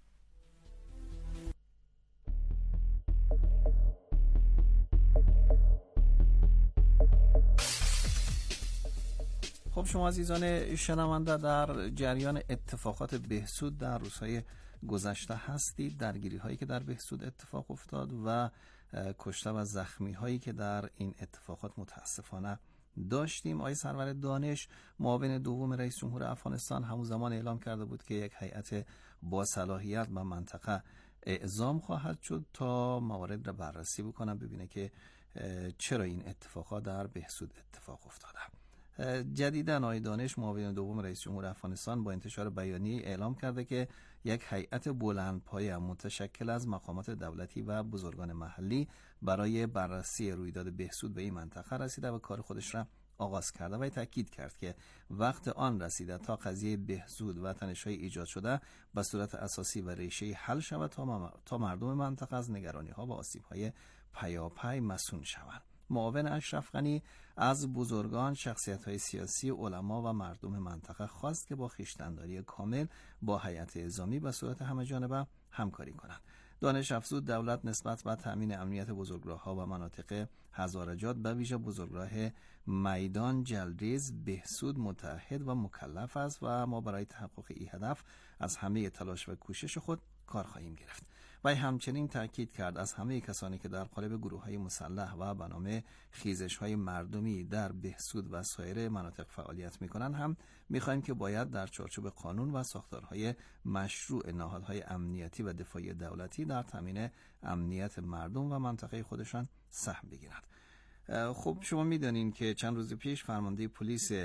Speaker 10: خب شما عزیزان شنونده در جریان اتفاقات بهسود در روزهای گذشته هستید. درگیری هایی که در بهسود اتفاق افتاد و کشته و زخمی هایی که در این اتفاقات متاسفانه داشتیم. آقای سرور دانش معاون دوم رئیس جمهور افغانستان همون زمان اعلام کرده بود که یک هیئت با صلاحیت به منطقه اعزام خواهد شد تا موارد را بررسی بکنه، ببینه که چرا این اتفاقات در بهسود اتفاق افتاده. جدیداً آقای دانش معاون دوم رئیس جمهور افغانستان با انتشار بیانیه اعلام کرده که یک هیئت بلندپایه متشکل از مقامات دولتی و بزرگان محلی برای بررسی رویداد بهسود به این منطقه رسیده و کار خودش را آغاز کرده و تاکید کرد که وقت آن رسیده تا قضیه بهسود و تنش‌های ایجاد شده به صورت اساسی و ریشه‌ای حل شود تا مردم منطقه از نگرانی‌ها و آسیب‌های پیاپی مسئول شوند. معاون اشرف غنی از بزرگان، شخصیت‌های سیاسی، علما و مردم منطقه خواست که با خویشتن‌داری کامل با هیئت اعزامی به صورت همه‌جانبه همکاری کنند. دانش افزود دولت نسبت به تامین امنیت بزرگراه‌ها و مناطق هزارجات به ویژه بزرگراه میدان، جلریز، بهسود متعهد و مکلف است و ما برای تحقق این هدف از همه تلاش و کوشش خود کار خواهیم گرفت. و همچنین تاکید کرد از همه کسانی که در قالب گروه‌های مسلح و به نام خیزش‌های مردمی در بهسود و سایر مناطق فعالیت می‌کنند هم می‌خواهیم که باید در چارچوب قانون و ساختارهای مشروع نهادهای امنیتی و دفاعی دولتی در تامین امنیت مردم و منطقه خودشان سهم بگیرند. خب شما می‌دانید که چند روز پیش فرمانده پلیس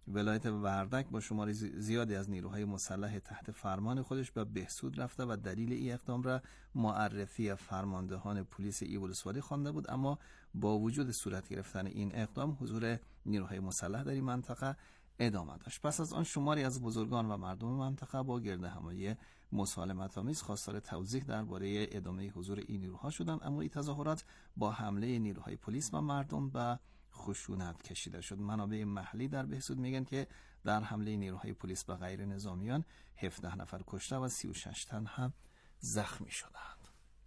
Speaker 10: ولایت وردک با شمار زیادی از نیروهای مسلح تحت فرمان خودش به بهسود رفته و دلیل این اقدام را معرفی فرماندهان پلیس ایولسوالی خوانده بود، اما با وجود صورت گرفتن این اقدام حضور نیروهای مسلح در این منطقه ادامه داشت. پس از آن شماری از بزرگان و مردم منطقه با گردهمایی مسالمت‌آمیز خواستار توضیح درباره ادامه حضور این نیروها شدند، اما این تظاهرات با حمله نیروهای پلیس و مردم به خشونت کشیده شد. منابع محلی در بهسود میگن که در حمله نیروهای پلیس به غیر نظامیان هفده نفر کشته و سی و شش تن هم زخمی شدند.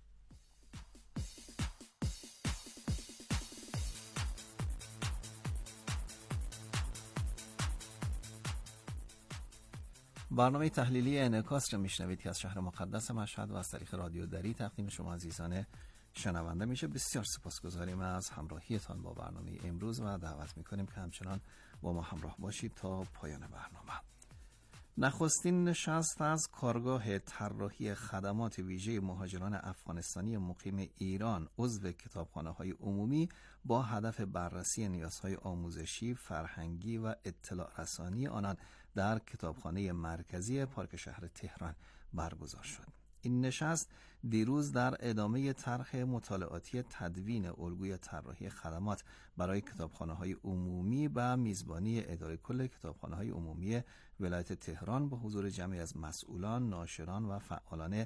Speaker 10: برنامه تحلیلی انعکاس را میشنوید که از شهر مقدس مشهد و از طریق رادیو دری تقدیم شما عزیزان شنونده میشه. بسیار سپاسگزاریم از همراهیتان با برنامه امروز و دعوت میکنیم که همچنان با ما همراه باشید تا پایان برنامه. نخستین نشست از کارگاه طراحی خدمات ویژه مهاجران افغانستانی مقیم ایران عضو کتابخانه‌های عمومی با هدف بررسی نیازهای آموزشی، فرهنگی و اطلاع رسانی آنان در کتابخانه مرکزی پارک شهر تهران برگزار شد. این نشست دیروز در ادامه طرح مطالعاتی تدوین الگوی طراحی خدمات برای کتابخانه‌های عمومی و میزبانی اداره کل کتابخانه‌های عمومی ولایت تهران با حضور جمعی از مسئولان، ناشران و فعالان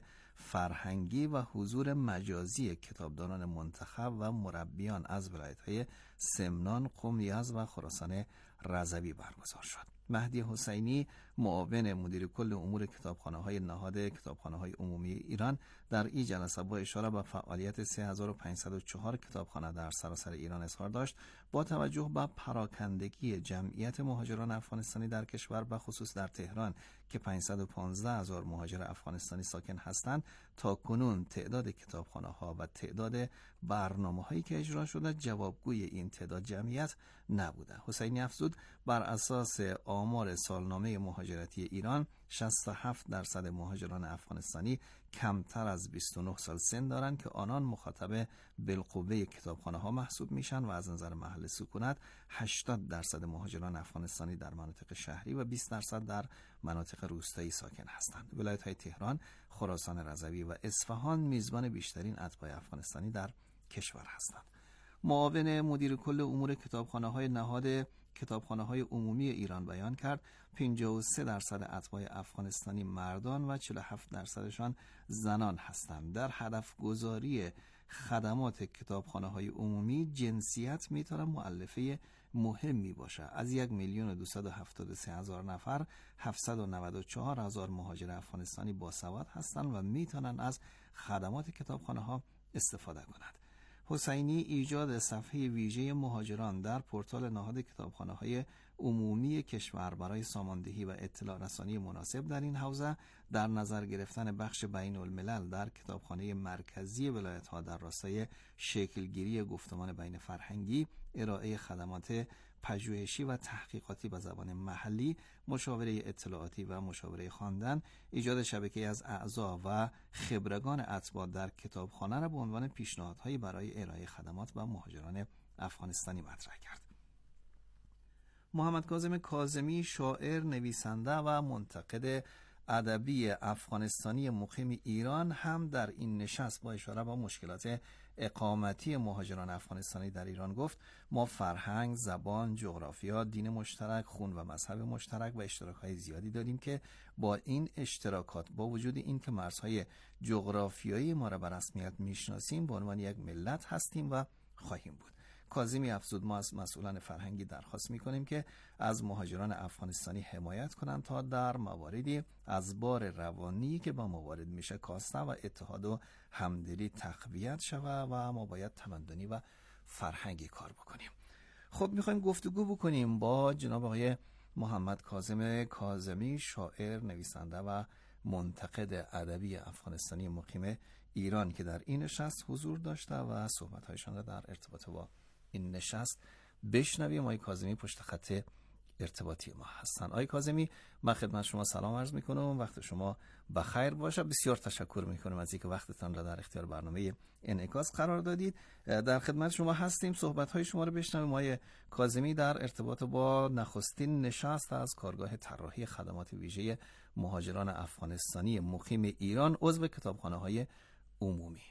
Speaker 10: فرهنگی و حضور مجازی کتابدانان منتخب و مربیان از ولایت‌های سمنان، قم، یزد و خراسان رضوی برگزار شد. مهدی حسینی، معاون مدیر کل امور کتابخانه‌های نهاد کتابخانه‌های عمومی ایران، در این جلسه با اشاره به فعالیت سه هزار و پانصد و چهار کتابخانه در سراسر ایران اظهار داشت با توجه به پراکندگی جمعیت مهاجران افغانستانی در کشور و خصوص در تهران که پانصد و پانزده هزار مهاجر افغانستانی ساکن هستند، تا کنون تعداد کتابخانه‌ها و تعداد برنامه‌هایی که اجرا شده جوابگوی این تعداد جمعیت نبوده. حسینی افزود بر اساس آمار سالنامه مهاجرتی ایران شصت و هفت درصد مهاجران افغانستانی کمتر از بیست و نه سال سن دارند که آنان مخاطب بالقوه کتابخانه‌ها محسوب میشن و از نظر محل سکونت هشتاد درصد مهاجران افغانستانی در مناطق شهری و بیست درصد در مناطق روستایی ساکن هستند. ولایت‌های تهران، خراسان رضوی و اصفهان میزبان بیشترین اتباع افغانستانی در کشور هستند. معاون مدیر کل امور کتابخانه‌های نهاد کتابخانه‌های عمومی ایران بیان کرد پنجاه و سه درصد اتباع افغانستانی مردان و چهل و هفت درصدشان زنان هستند. در هدف گذاری خدمات کتابخانه‌های عمومی جنسیت میتونه مؤلفه مهمی باشه. از یک میلیون و دویست و هفتاد و سه هزار نفر هفتصد و نود و چهار هزار مهاجر افغانستانی باسواد هستند و میتونن از خدمات کتابخانه‌ها استفاده کنند. حسینی ایجاد صفحه ویژه مهاجران در پورتال نهاد کتابخانه‌های عمومی کشور برای ساماندهی و اطلاع رسانی مناسب در این حوزه، در نظر گرفتن بخش بین الملل در کتابخانه مرکزی ولایت‌ها در راستای شکلگیری گفتمان بین فرهنگی، ارائه خدمات پژوهشی و تحقیقاتی به زبان محلی، مشاوره اطلاعاتی و مشاوره خواندن، ایجاد شبکه از اعضا و خبرگان اتباع در کتابخانه را به عنوان پیشنهادهایی برای ارائه خدمات و مهاجران افغانستانی مطرح کرد. محمد کاظم کاظمی، شاعر، نویسنده و منتقد ادبی افغانستانی مقیم ایران، هم در این نشست با اشاره به مشکلات اقامتی مهاجران افغانستانی در ایران گفت: ما فرهنگ، زبان، جغرافیا، دین مشترک، خون و مذهب مشترک و اشتراک‌های زیادی داریم که با این اشتراکات، با وجود این که مرزهای جغرافیایی ما را به رسمیت میشناسیم، به عنوان یک ملت هستیم و خواهیم بود. کاظمی افزود: ما از مسئولان فرهنگی درخواست می‌کنیم که از مهاجران افغانستانی حمایت کنند تا در مواردی از بار روانی که با ما وارد میشه کاسته و اتحاد و همدلی تقویت شود و ما باید تمدنی و فرهنگی کار بکنیم. خب می‌خوایم گفتگو بکنیم با جناب آقای محمد کاظم کاظمی، شاعر، نویسنده و منتقد ادبی افغانستانی مقیم ایران که در این نشست حضور داشته و صحبت‌هایشان را در ارتباط با این نشست بشنویم. آقای کاظمی پشت خط ارتباطی ما هستن. آقای کاظمی، من خدمت شما سلام عرض میکنم، وقت شما بخیر باشه. بسیار تشکر میکنم از اینکه وقتتان را در اختیار برنامه انعکاس قرار دادید. در خدمت شما هستیم، صحبت های شما رو بشنویم. آقای کاظمی در ارتباط با نخستین نشست از کارگاه طراحی خدمات ویژه مهاجران افغانستانی مقیم ایران، عضو کتابخانه‌های عمومی.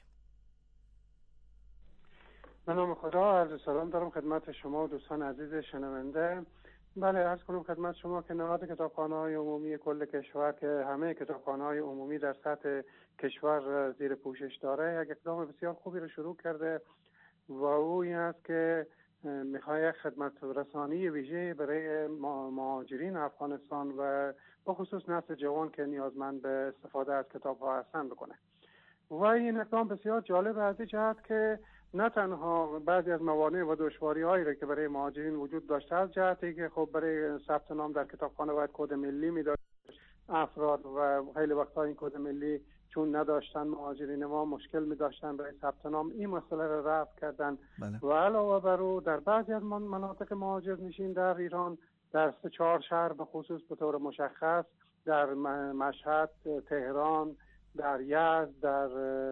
Speaker 11: به نام خدا، عرض سلام دارم خدمت شما و دوستان عزیز شنونده. بله، عرض کنم خدمت شما که نهاد کتابخانه‌های عمومی کل کشور که همه کتابخانه‌های عمومی در سطح کشور زیر پوشش داره، یک اقدام بسیار خوبی رو شروع کرده و او این است که میخواد خدمت رسانی ویژه برای مهاجرین افغانستان و به خصوص نسل جوان که نیازمند به استفاده از کتاب‌ها هستند بکنه. و این اقدام بسیار جالب از این جهت که نه تنها بعضی از موانع و دشواری‌هایی را که برای مهاجرین وجود داشته، از جهتی که خب برای ثبت نام در کتابخانه باید کد ملی می‌داشت افراد و خیلی وقتا این کد ملی چون نداشتن مهاجرین ما مشکل می‌داشتن برای ثبت نام، این مسئله را رفع کردن. بله. و علاوه بر او در بعضی از مناطق مهاجرنشین در ایران، در سه چهار شهر به خصوص به طور مشخص، در مشهد، تهران، در یزد، در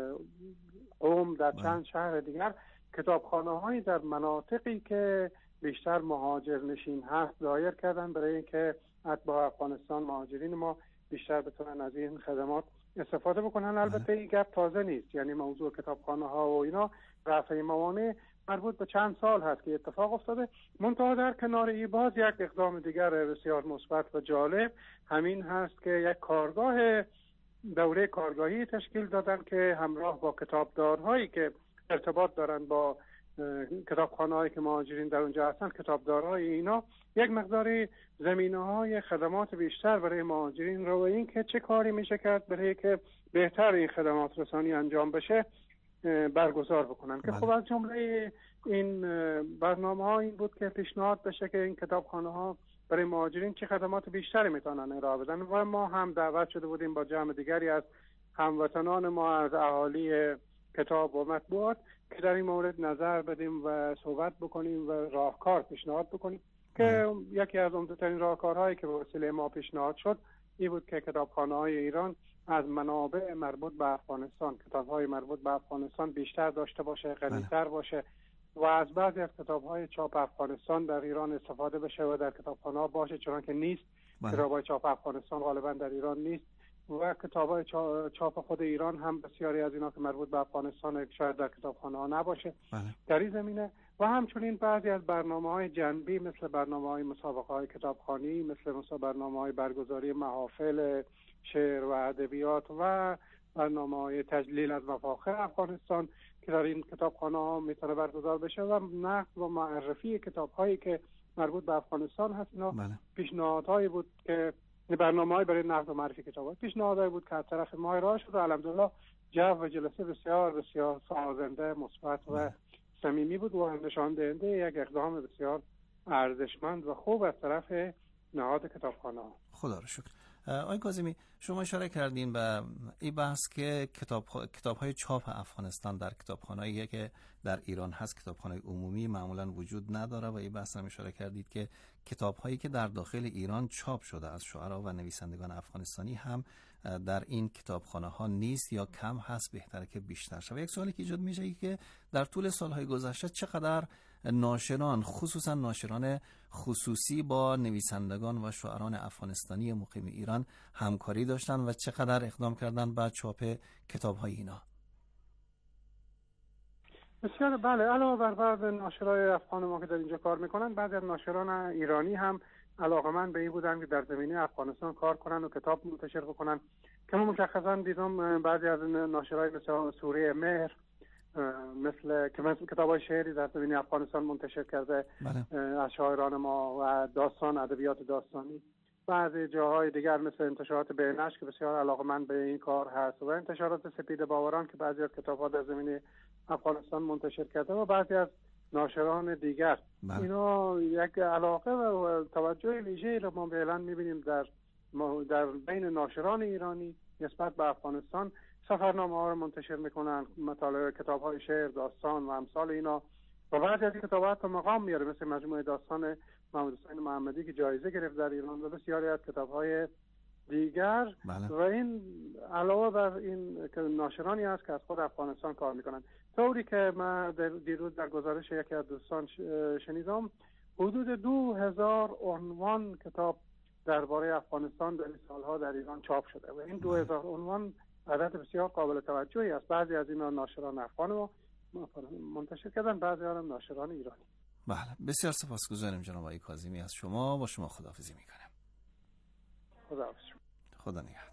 Speaker 11: قم، در چند شهر دیگر، کتابخانه‌هایی در مناطقی که بیشتر مهاجر نشین هست دایر کردن برای اینکه اتباع افغانستان، مهاجرین ما بیشتر بتونن از این خدمات استفاده بکنن. البته این گپ تازه نیست، یعنی موضوع کتابخانه‌ها و اینا رفع موانع مربوط به چند سال هست که اتفاق افتاده. منتها در کنار این باز یک اقدام دیگر بسیار مثبت و جالب همین هست که یک کارگاه دوره کارگاهی تشکیل دادن که همراه با کتابدارهایی که ارتباط دارن با کتابخانه‌هایی که مهاجرین در اونجا هستن، کتابدارهای اینا یک مقداری زمینه‌های خدمات بیشتر برای مهاجرین رو و این که چه کاری میشه کرد برای که بهتر این خدمات رسانی انجام بشه برگزار بکنن. که خب از جمله این برنامه‌ها این بود که پیشنهاد بشه که این کتابخانه‌ها برای مهاجرین چه خدمات بیشتری میتونن ارائه بدن و ما هم دعوت شده بودیم با جمع دیگری از هموطنان ما از اهالی کتاب و مطبوعات که در این مورد نظر بدیم و صحبت بکنیم و راهکار پیشنهاد بکنیم که یکی از عمده‌ترین راهکارهایی که به وسیله ما پیشنهاد شد این بود که کتابخانه‌های ایران از منابع مربوط به افغانستان، کتاب‌های مربوط به افغانستان بیشتر داشته باشه، غنی‌تر باشه و از بعضی از کتاب‌های چاپ افغانستان در ایران استفاده بشه و در کتابخانه‌ها باشه، چون که نیست. کتاب‌های چاپ افغانستان غالبا در ایران نیست و کتاب‌های چاپ خود ایران هم بسیاری از اینا که مربوط به افغانستان شاید در کتابخانه‌ها نباشه. بله. در این زمینه و همچنین بعضی از برنامه‌های جنبی مثل برنامه‌های مسابقه‌های کتابخوانی، مثل برنامه‌های برگزاری محافل شعر و ادبیات و برنامه‌های تجلیل از مفاخر افغانستان که در این کتابخانه‌ها میتونه برگزار بشه و نقد و معرفی کتاب‌هایی که مربوط به افغانستان هست. اینا بله. پیشنهادهایی بود که برنامه‌های برای نقد و معرفی کتاب‌ها پیشنهادهایی بود که از طرف ما ارائه شد و الحمدلله جو و جلسه بسیار بسیار سازنده، مثبت و صمیمی بود و نشان دهنده یک اقدام بسیار ارزشمند و خوب از طرف نهاد کتابخانه‌ها.
Speaker 10: خدا رو شکر. آقای کاظمی، شما اشاره کردین به این بحث که کتاب کتاب‌های چاپ افغانستان در کتابخانه‌ای که در ایران هست، کتابخانه عمومی معمولا وجود نداره و این بحث هم اشاره کردید که کتاب‌هایی که در داخل ایران چاپ شده از شعرا و نویسندگان افغانستانی هم در این کتابخانه‌ها نیست یا کم هست، بهتره که بیشتر شه. و یک سوالی که ایجاد میشه که در طول سال‌های گذشته چقدر ناشران، خصوصا ناشران خصوصی با نویسندگان و شاعران افغانستانی مقیم ایران همکاری داشتن و چقدر اقدام کردن به چاپ کتاب‌های اینا؟
Speaker 11: بسیار بله، علاوه بر بعض ناشرای افغان ما که در اینجا کار میکنن، بعضی از ناشران ایرانی هم علاقمند به این بودن که در زمینه افغانستان کار کنن و کتاب منتشر بکنن که ما مشخصا دیدم بعضی از ناشرای مثل سوره مهر مثل که مثل کتاب‌های شعری در زمینه افغانستان منتشر کرده بله. از شاعران ما و داستان ادبیات داستانی. بعضی جاهای دیگر مثل انتشارات بینش که بسیار علاقمند به این کار هست و انتشارات سپید باوران که بعضی از کتاب‌ها در زمینه افغانستان منتشر کرده و بعضی از ناشران دیگر بله. اینا یک علاقه و توجه ویژه‌ای رو ما فعلا می‌بینیم در در بین ناشران ایرانی نسبت به افغانستان. سفرنامه‌ها رو منتشر میکنن، مطالعه کتاب‌های شعر، داستان و امثال اینا و بعضی از این کتاب‌ها تو مقام میاره مثل مجموعه داستان محمد حسین محمدی که جایزه گرفت در ایران و بسیاری از کتاب‌های دیگر.
Speaker 10: بله.
Speaker 11: و این علاوه بر این که ناشرانی هست که از خود افغانستان کار میکنن. طوری که من دیروز در گزارش یکی از دوستان شنیدم حدود دو هزار عنوان کتاب درباره افغانستان در این سالها در ایران چاپ شده و این دو هزار عنوان عدد بسیار قابل توجهی است. بعضی از اینا ناشران افغان رو منتشر کردن، بعضی هم ناشران ایرانی.
Speaker 10: بله، بسیار سپاسگزارم جناب آقای کاظمی از شما. با شما خداحافظی میکنم.
Speaker 11: خداحافظ.
Speaker 10: خدا نگهدار.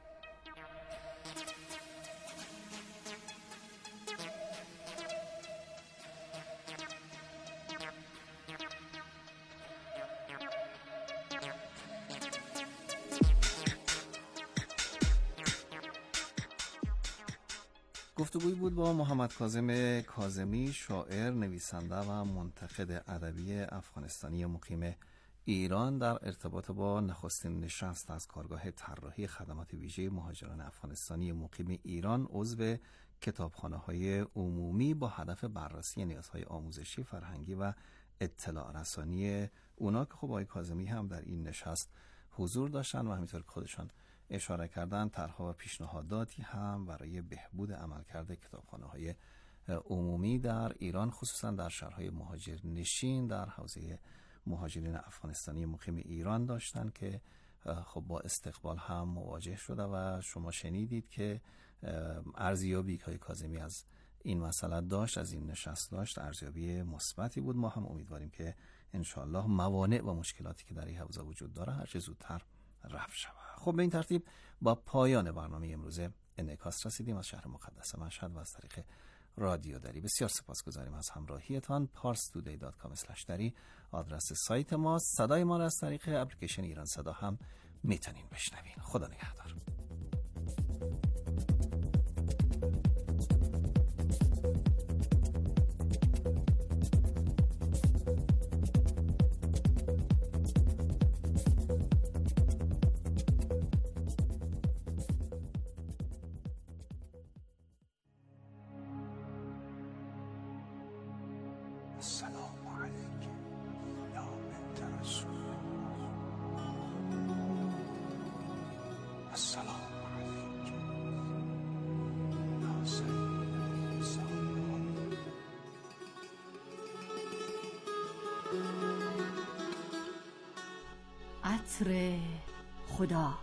Speaker 10: گفتگویی بود با محمد کاظم کاظمی، شاعر، نویسنده و منتقد ادبی افغانستانی مقیم ایران، در ارتباط با نخستین نشست از کارگاه طراحی خدمات ویژه مهاجران افغانستانی مقیم ایران عضو کتابخانه‌های عمومی با هدف بررسی نیازهای آموزشی، فرهنگی و اطلاع رسانی اونا که خب آقای کاظمی هم در این نشست حضور داشتن و همینطور که خودشان اشاره کردن طرح‌ها و پیشنهاداتی هم برای بهبود عملکرد کتابخانه‌های عمومی در ایران، خصوصا در شهرهای مهاجر نشین در حوزه مهاجرین افغانستانی مقیم ایران داشتن که خب با استقبال هم مواجه شده و شما شنیدید که ارزیابی که کاظمی از این مسئله داشت، از این نشست داشت، ارزیابی مثبتی بود. ما هم امیدواریم که انشالله موانع و مشکلاتی که در این حوزه وجود داره هر چه زودتر رفع شود. خب به این ترتیب با پایان برنامه امروزه انعکاس رسیدیم از شهر مقدس مشهد و از طریق رادیو دری. بسیار سپاسگزاریم از همراهیتان. پارس تودی دات کام اسلش دری آدرس سایت ما. صدای ما را از طریق اپلیکیشن ایران صدا هم میتونین بشنوین. خدا نگهدار.
Speaker 4: عطر خدا.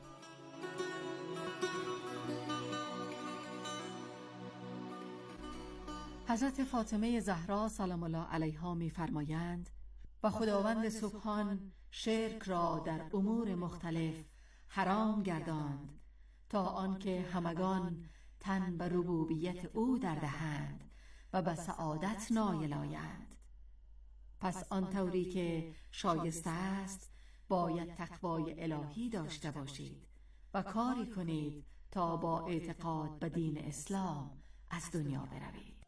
Speaker 4: حضرت فاطمه زهرا سلام الله علیها می‌فرمایند و خداوند سبحان شرک را در امور مختلف حرام گرداند تا آنکه همگان تن به ربوبیت او دردهند و به سعادت نایل آیند. پس آن طوری که شایسته است باید تقوای الهی داشته باشید و کاری کنید تا با اعتقاد به دین اسلام از دنیا بروید.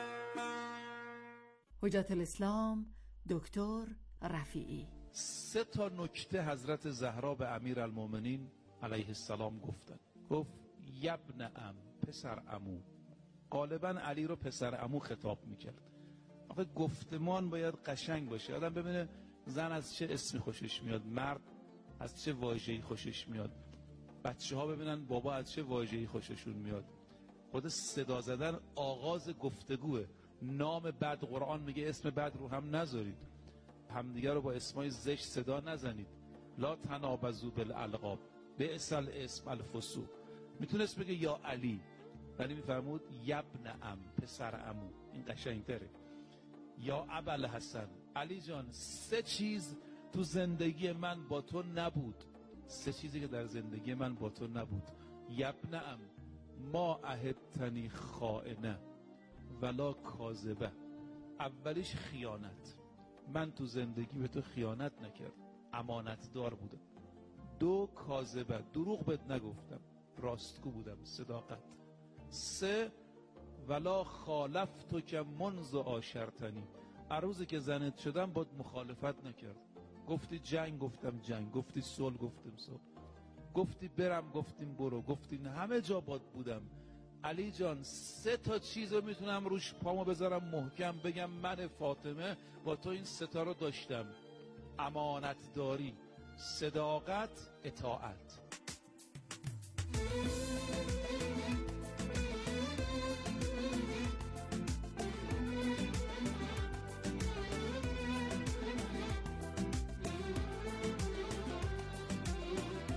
Speaker 4: حجت الاسلام دکتر رفیعی.
Speaker 13: سه تا نکته حضرت زهرا به امیر المومنین علیه السلام گفتن. گفت یبن ام، پسر عمو. غالبا علی رو پسر عمو خطاب میکرد. آخه گفتمان باید قشنگ باشه، آدم ببینه زن از چه اسمی خوشش میاد، مرد از چه واژه‌ای خوشش میاد، بچه ها ببینن بابا از چه واژه‌ای خوششون میاد. خود صدا زدن آغاز گفتگوه. نام بد، قرآن میگه اسم بد رو هم نذارید، همدیگه رو با اسمای زشت صدا نزنید. لا تنابزوا بالالقاب بئس الاسم الفسوق. میتونست بگه یا علی، ولی میفرمود یبن ام، پسر عمو. این قشنگتره. یا ابوالحسن، علی جان سه چیز تو زندگی من با تو نبود، سه چیزی که در زندگی من با تو نبود. یبن ام، ما عهدتنی خائنه ولا کاذبه. اولیش خیانت، من تو زندگی به تو خیانت نکردم، امانت دار بودم. دو، کاذبه، دروغ بهت نگفتم، راستگو بودم، صداقت. سه، ولا خالفتو که منذ آشرتنی، عروضی که زنت شدم باید مخالفت نکرد. گفتی جنگ گفتم جنگ، گفتی صلح گفتم صلح، گفتی برم گفتیم برو، گفتی همه جا باید بودم. علی جان سه تا چیز رو میتونم روش پامو بذارم محکم بگم من فاطمه با تو این سه تا رو داشتم. امانتداری، صداقت، اطاعت.